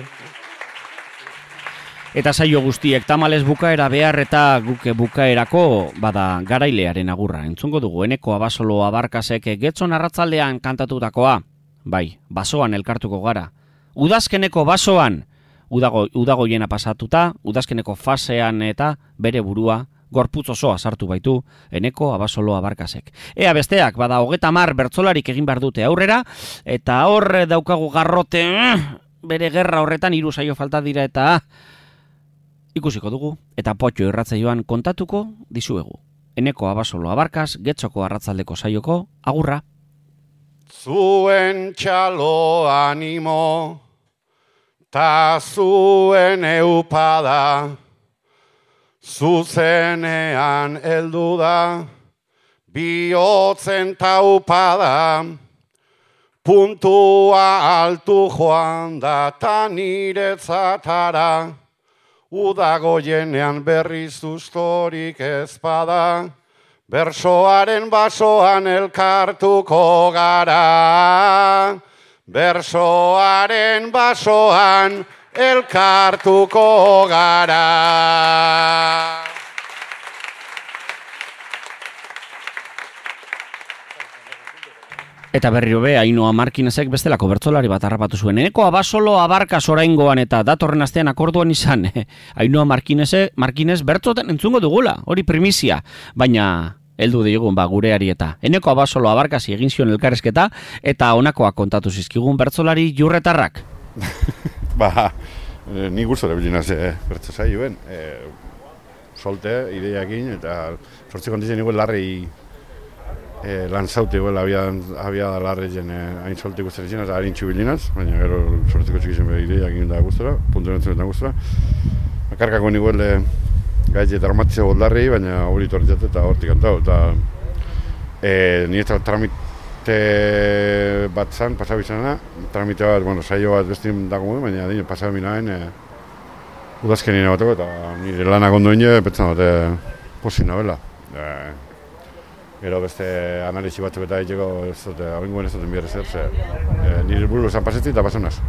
Eta saio guztiek tamalez bukaera behar eta guke bukaerako bada garailearen agurra. Entzungo dugu Eneko Abasolo Abarkasek Getzon arratzaldean kantatutakoa. Bai, basoan elkartuko gara. Udazkeneko basoan, udagoiena pasatuta, udazkeneko fasean eta bere burua gorputz osoa sartu baitu Eneko Abasolo Abarkasek. Ea besteak, bada 30 bertsolarik egin behar dute aurrera, eta hor daukagu garrote bere gerra horretan 3 saio falta dira eta ikusiko dugu, eta Potxo irratzaioan kontatuko dizuegu. Eneko Abasolo Abarkas, Getzoko arratzaldeko saioko, agurra. Zuen txalo animo, ta zuen eupada, zuzenean heldu da, bihotzen taupada, puntua altu joan da ta niretzatara, udagoienean berriz ustorik ezpada, bersoaren basoan elkartuko gara. Bersoaren basoan elkartuko gara. Eta berriro be, Ainhoa Markinezek bestelako bertsolari bat harrapatu zuen. Eneko Abasolo Abarkas oraingoan eta datorren astean akorduan izan. Ainhoa Markinez bertsoten entzungo dugula, hori primizia. Baina heldu diogun gureari eta Eneko Abasolo Abarkasi egin zion elkarrezketa eta honakoak kontatu zizkigun bertsolari jurretarrak. Ni gustora bilinaz bertso saioen. Solte, ideiakin eta sortzi kontitzen igual larri lan zaute igual habia da larreien hain solte guztatzen eta harin txubilinaz, baina gero sortziko txikizen behar ideiakin da gustora, puntu nentzunetan gustora. Akarkako igual gaitze eta armatze boldarri, baina hori torritzat eta hortik antau. Eta nire aste bat zan, pasau izana, tramite bat, bueno, saio bat bestin dago modu, baina dino, pasau minaen, udazkenien bateko, eta nire lanak ondo ine, petzen dute posi nabela. Gero beste analisi batzuk eta egiteko, abenguen ez duten bihar ezer, nire buru esan pasetzi eta pasonaz.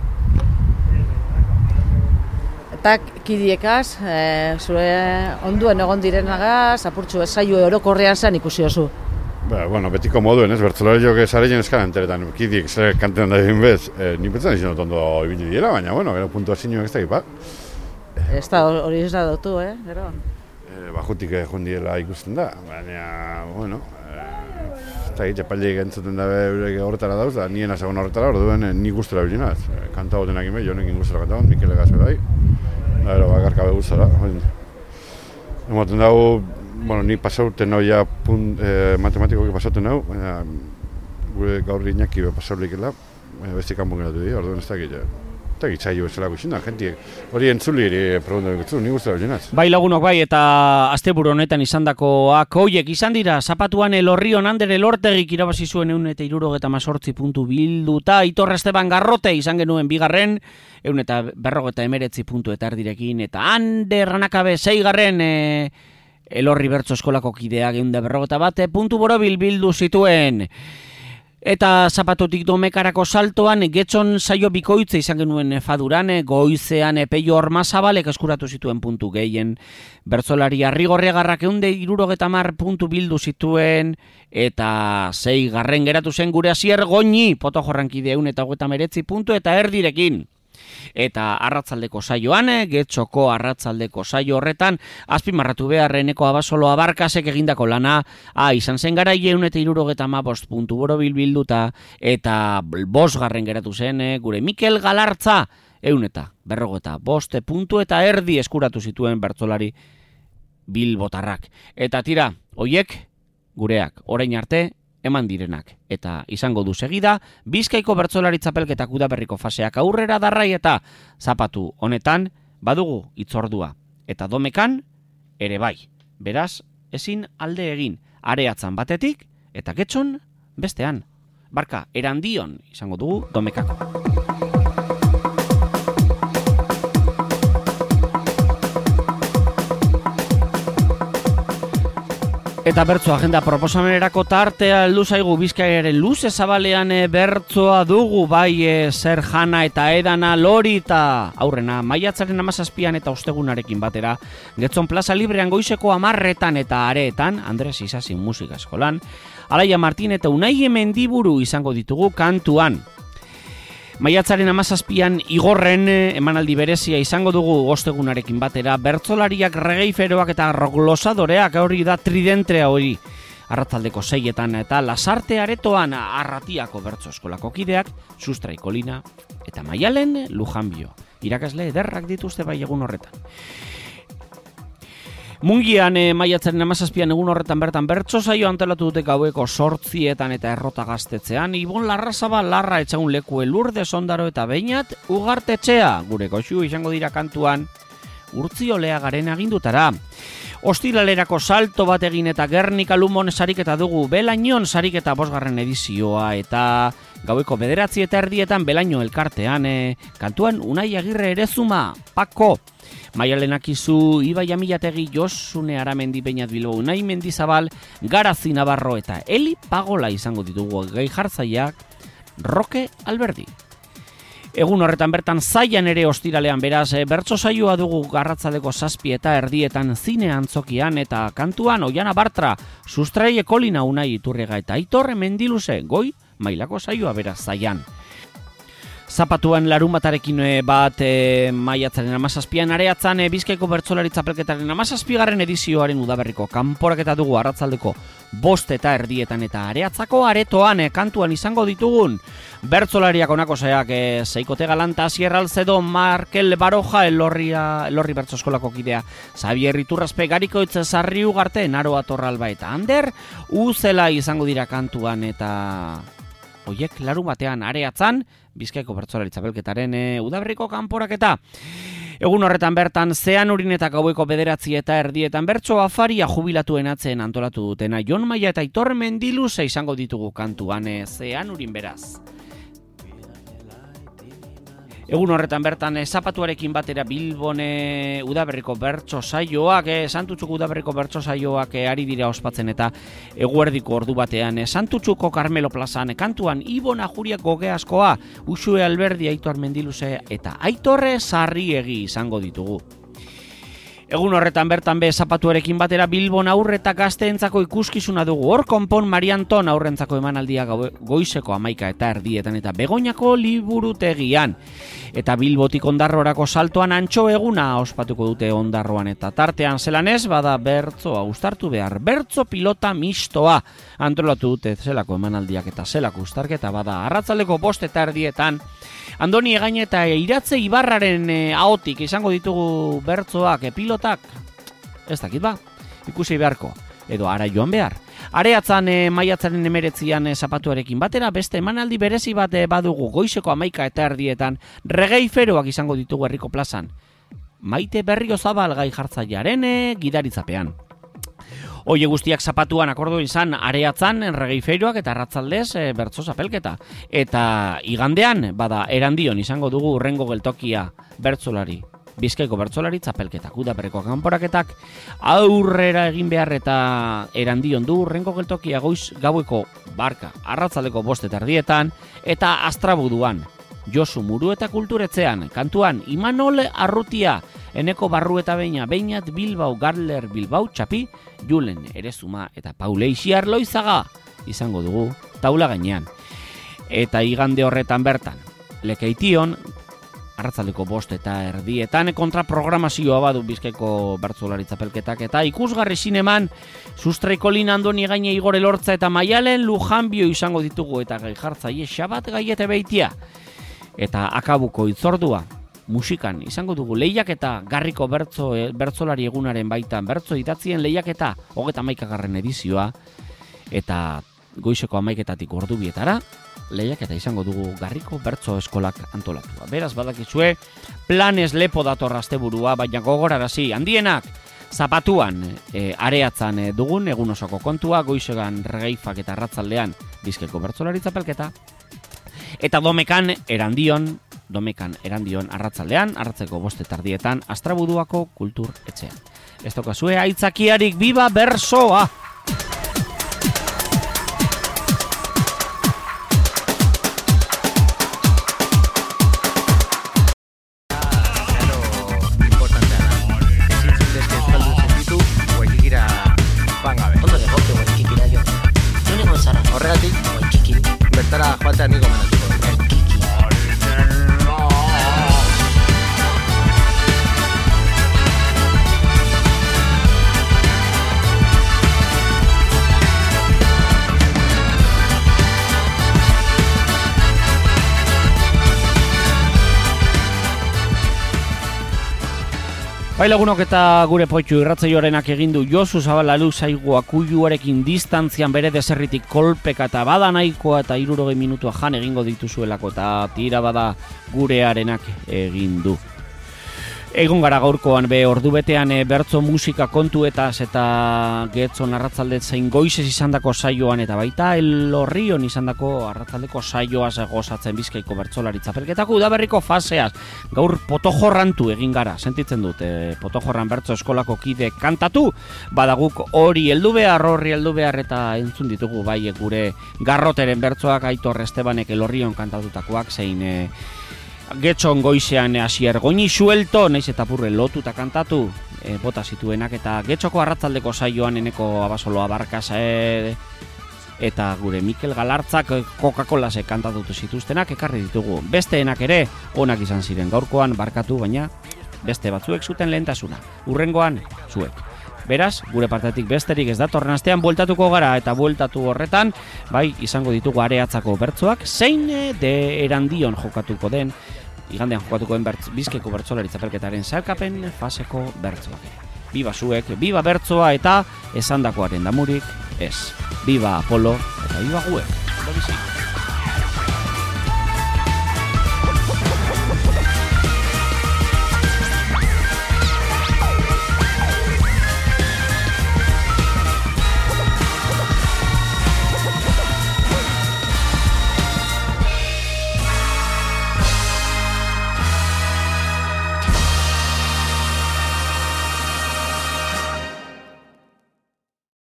Eta kidiekaz, zure onduen egon direnagaz, apurtxu saio orokorrean zen ikusi oso. Bueno, betiko moduen, bertzolari joke zareien eskaran enteretan, kidiek zer kantean da egin bez, ni pentsan izan dut ondo ibili dira, baina, bueno, gero puntuazioak ez da gipat. Ez da, hori ez da dutu, gero? Bajutik jundiela ikusten da, baina, bueno, eta epaileik entzuten dabe horretara dauz, da nien azagon horretara, orduen nik guztela bilinaz. Kanta gotenak ime, jonekin guztela kanta got, Mikel Egazbe bai, da ero bakarka be guztela. Emoten dago, bueno, ni pasauten hau ja matematikoki pasauten hau, baina gure gaur Iñaki be pasaulikela, baina besti kanpon geratu dira, orduen ez dakit. Eta gitzaio bezalako izan jentiek. Hori entzuli pregunta dukutzu, nik guztela bilinaz. Bai lagunok bai, eta asteburu honetan izandakoak hoiek izan dira, zapatuan Elorrion Ander Elortegik irabazi zuen 178 puntu bilduta, Aitor Esteban Garrote izan genuen bigarren, 159 puntu eta erdirekin, eta Ander Ranakabe 6garren Elorri Bertso Eskolako kidea 141 puntu borobil bildu zituen. Eta zapatotik Domekarako saltoan Getxon saio bikoitza izan genuen Faduran, goizean Peio Ormazabalek eskuratu zituen puntu gehien. Bertzolari Arrigorriagarrak 170 puntu bildu zituen, eta 6garren geratu zen gure Asier Goñi, Poto Jorrankide 129 puntu eta erdirekin. Eta arratzaldeko saioan, Getxoko arratzaldeko saio horretan, azpimarratu beharreneko Abasolo Abarkasek egindako lana, izan zen garaile 175 puntu borobil bilduta, eta 5garren geratu zen gure Mikel Galartza, 155 puntu eta erdi eskuratu zituen bertzolari bilbotarrak. Eta tira, hoiek gureak, orain arte, eman direnak. Eta izango du segida, Bizkaiko bertsolari txapelketak udaberriko faseak aurrera darrai eta zapatu honetan badugu itzordua. Eta Domekan ere bai. Beraz, ezin alde egin. Areatzan batetik eta Getxon bestean. Barka, Erandion izango dugu Domekako. Eta bertso agenda proposamenerako tartea heldu zaigu Bizkaiaren luze zabalean bertsoa dugu bai zer jana eta edana lori eta aurrena maiatzaren 17an eta ostegunarekin batera Getxon Plaza Librean goizeko 10etan eta areetan Andres Isasi musika eskolan Alaia Martin eta Unai Mendiburu izango ditugu kantuan. Maiatzaren 17an igorren emanaldi berezia izango dugu ostegunarekin batera, bertsolariak regeiferoak eta roglosadoreak hori da tridentrea hori. Arratzaldeko 6etan eta Lasarte Aretoan Arratiako bertso eskolako kideak, Sustrai Kolina eta Maialen Lujanbio. Irakasle ederrak dituzte bai egun horretan. Mungian maiatzaren 17an egun horretan bertan bertso saio antolatu dute gaueko 8etan eta Errota Gaztetxean, Ibon Larrazabal Larra etxagun leku Elurde Sondaro eta Beinat Ugartetxea, gure goxu izango dira kantuan Urtzioleagaren agindutara. Ostiralerako salto bat egin eta Gernika Lumon sariketa dugu, Belañon sariketa 5. edizioa eta gaueko 9 eta erdietan Belaño elkartean kantuan Unai Agirre Erezuma, Pako. Maialen Akizu, Ibai Amilategi, Josune Aramendi Beñat Bilbo, Unai Mendizabal, Garazi Navarro eta Eli Pagola izango ditugu gai jartzaileak, Roque Alberdi. Egun horretan bertan Zaian ere ostiralean beraz, bertso saioa dugu Garratzaldeko 7 eta erdietan Zine Antzokian eta kantuan Oiana Bartra, Sustrai Kolina Unai Iturriaga eta Aitor Mendiluze, goi mailako saioa beraz Zaian. Zapatuan larunbatarekin bat maiatzaren 17an areatzan Bizkaiko bertsolari txapelketaren 17. edizioaren udaberriko kanporaketa dugu arratzaldeko 5 eta erdietan eta areatzako aretoan kantuan izango ditugun bertsolariak onako zeak Seikote Galanta, Asier Alzedo, Markel Baroja, Elorri bertso eskolako kidea, Xabier Iturrazpe, Garikoitz Sarri Ugarte, Naroa Torralba eta Ander Uzela izango dira kantuan eta hoiek larunbatean areatzan Bizkaiko bertsolari txapelketaren udaberriko kanporaketa. Egun horretan bertan, Zeanurin eta gaueko 9:30 bertso afaria jubilatuen atzen antolatu dutena Jon Maia eta Aitor Mendiluze izango ditugu kantuan Zeanurin beraz. Egun horretan bertan, zapatuarekin batera Bilbon udaberriko bertso saioak, Santutxuko udaberriko bertso saioak ari dira ospatzen eta eguerdiko ordu batean, Santutxuko Carmelo plazan kantuan Ibon Ajuriak Gogeaskoa, Uxue Alberdi, Aitor Mendiluze eta Aitorre Sarriegi izango ditugu. Egun horretan bertan zapatuarekin batera Bilbon aurre eta gazteentzako ikuskizuna dugu. Hor konpon Marianton aurrentzako emanaldia goizeko 11:30 eta Begoñako liburutegian. Eta Bilbotik Ondarrorako saltoan antxo eguna ospatuko dute Ondarroan eta tartean zelan ez bada bertzoa uztartu behar. Bertzo pilota mistoa antolatu dute zelako emanaldiak eta zelako uztarketa bada arratzaldeko 5:30 Andoni Egain eta Iratze Ibarraren ahotik izango ditugu bertzoak, pilotak, ez dakit ba, ikusi beharko, edo ara joan behar. Areatzan maiatzaren 19 zapatuarekin batera, beste emanaldi berezi bat badugu goizeko 11:30 regeiferoak izango ditugu herriko plazan. Maite Berriozabal gai jartzailearen gidaritzapean. Oie guztiak zapatuan akordu izan Areatzan regeifeiroak eta arratzaldez bertso zapelketa. Eta igandean, bada, Erandion izango dugu urrengo geltokia bertsolari. Bizkaiko bertsolari zapelketak, udaberriko kanporaketak aurrera egin behar eta Erandion du urrengo geltokia gaueko barka arratzaldeko 5:30 eta Astrabuduan. Josu Muru eta Kulturetzean, kantuan Imanol Arrutia, Eneko Barrueta Beinat Bilbao, Garler Bilbao, Txapi, Julen Erezuma eta Pauleixi Arloizaga izango dugu taula gainean. Eta igande horretan bertan, Lekeition, arratzaldeko 5:30 kontraprogramazioa badu Bizkaiko bertsolari zapelketak eta ikusgarri zineman Sustraikolin Andoni Egaine Igor Elortza eta Maialen Lujanbio izango ditugu eta gai jartzaile Xabat Gaiete Beitia. Eta akabuko itzordua, musikan izango dugu lehiaketa Garriko bertsolari egunaren baitan bertso idatzien lehiaketa 31. edizioa eta goizeko 11:00 ordubietara lehiaketa izango dugu Garriko bertso eskolak antolatua. Beraz badakizue planez lepo dator asteburua, baina gogorarazi handienak zapatuan Areatzan dugun egun osoko kontua, goizegan regeifak eta arratzaldean Bizkaiko bertsolari zapelketa. Eta Domekan Erandion arratzaldean, arratzeko 5:30 Astrabuduako kultur etxean. Ez daukazue aitzakiarik, biba bersoa! Horregatik, bertara joatea niko menatuko. Bai lagunok eta gure potxu irratzaioarenak egindu Josu Zabalalu zaigu akuiluarekin distantzian bere deserritik kolpeka eta bada nahikoa eta 60 minutua jan egingo dituzuelako eta tira bada gurearenak egindu. Egon gara gaurkoan ordubetean bertso musika kontuetaz eta Getzon arratzaldet zein goizez izandako saioan eta baita Elorrion izandako arratzaldeko saioaz gozatzen Bizkaiko bertsolari zapelketako udaberriko faseaz. Gaur potojorrantu egin gara, sentitzen dut, potojorran bertso eskolako kide kantatu, badaguk hori heldu behar eta entzun ditugu bai gure garroteren bertsoak Aitor Estebanek Elorrion kantatutakoak zein Getzon goizean Asier Goñi suelto, naiz eta purre lotuta kantatu, bota zituenak eta Getzoko arratzaldeko saioan Eneko Abasoloa Barkas eta gure Mikel Galartzak Coca-Cola kantatutu zituztenak ekarri ditugu. Besteenak ere onak izan ziren gaurkoan barkatu, baina beste batzuek zuten lehentasuna. Urrengoan zuek. Beraz, gure partetik besterik ez datorren astean bueltatuko gara eta bueltatu horretan, bai, izango ditugu Areatzako bertsoak, zein de Erandion jokatuko den, igandean jokatuko den Bizkaiko bertsolari zapelketaren sailkapen faseko bertsoak. Biba zuek, biba bertsoa eta esandakoaren damurik ez. Biba Apolo eta biba guek.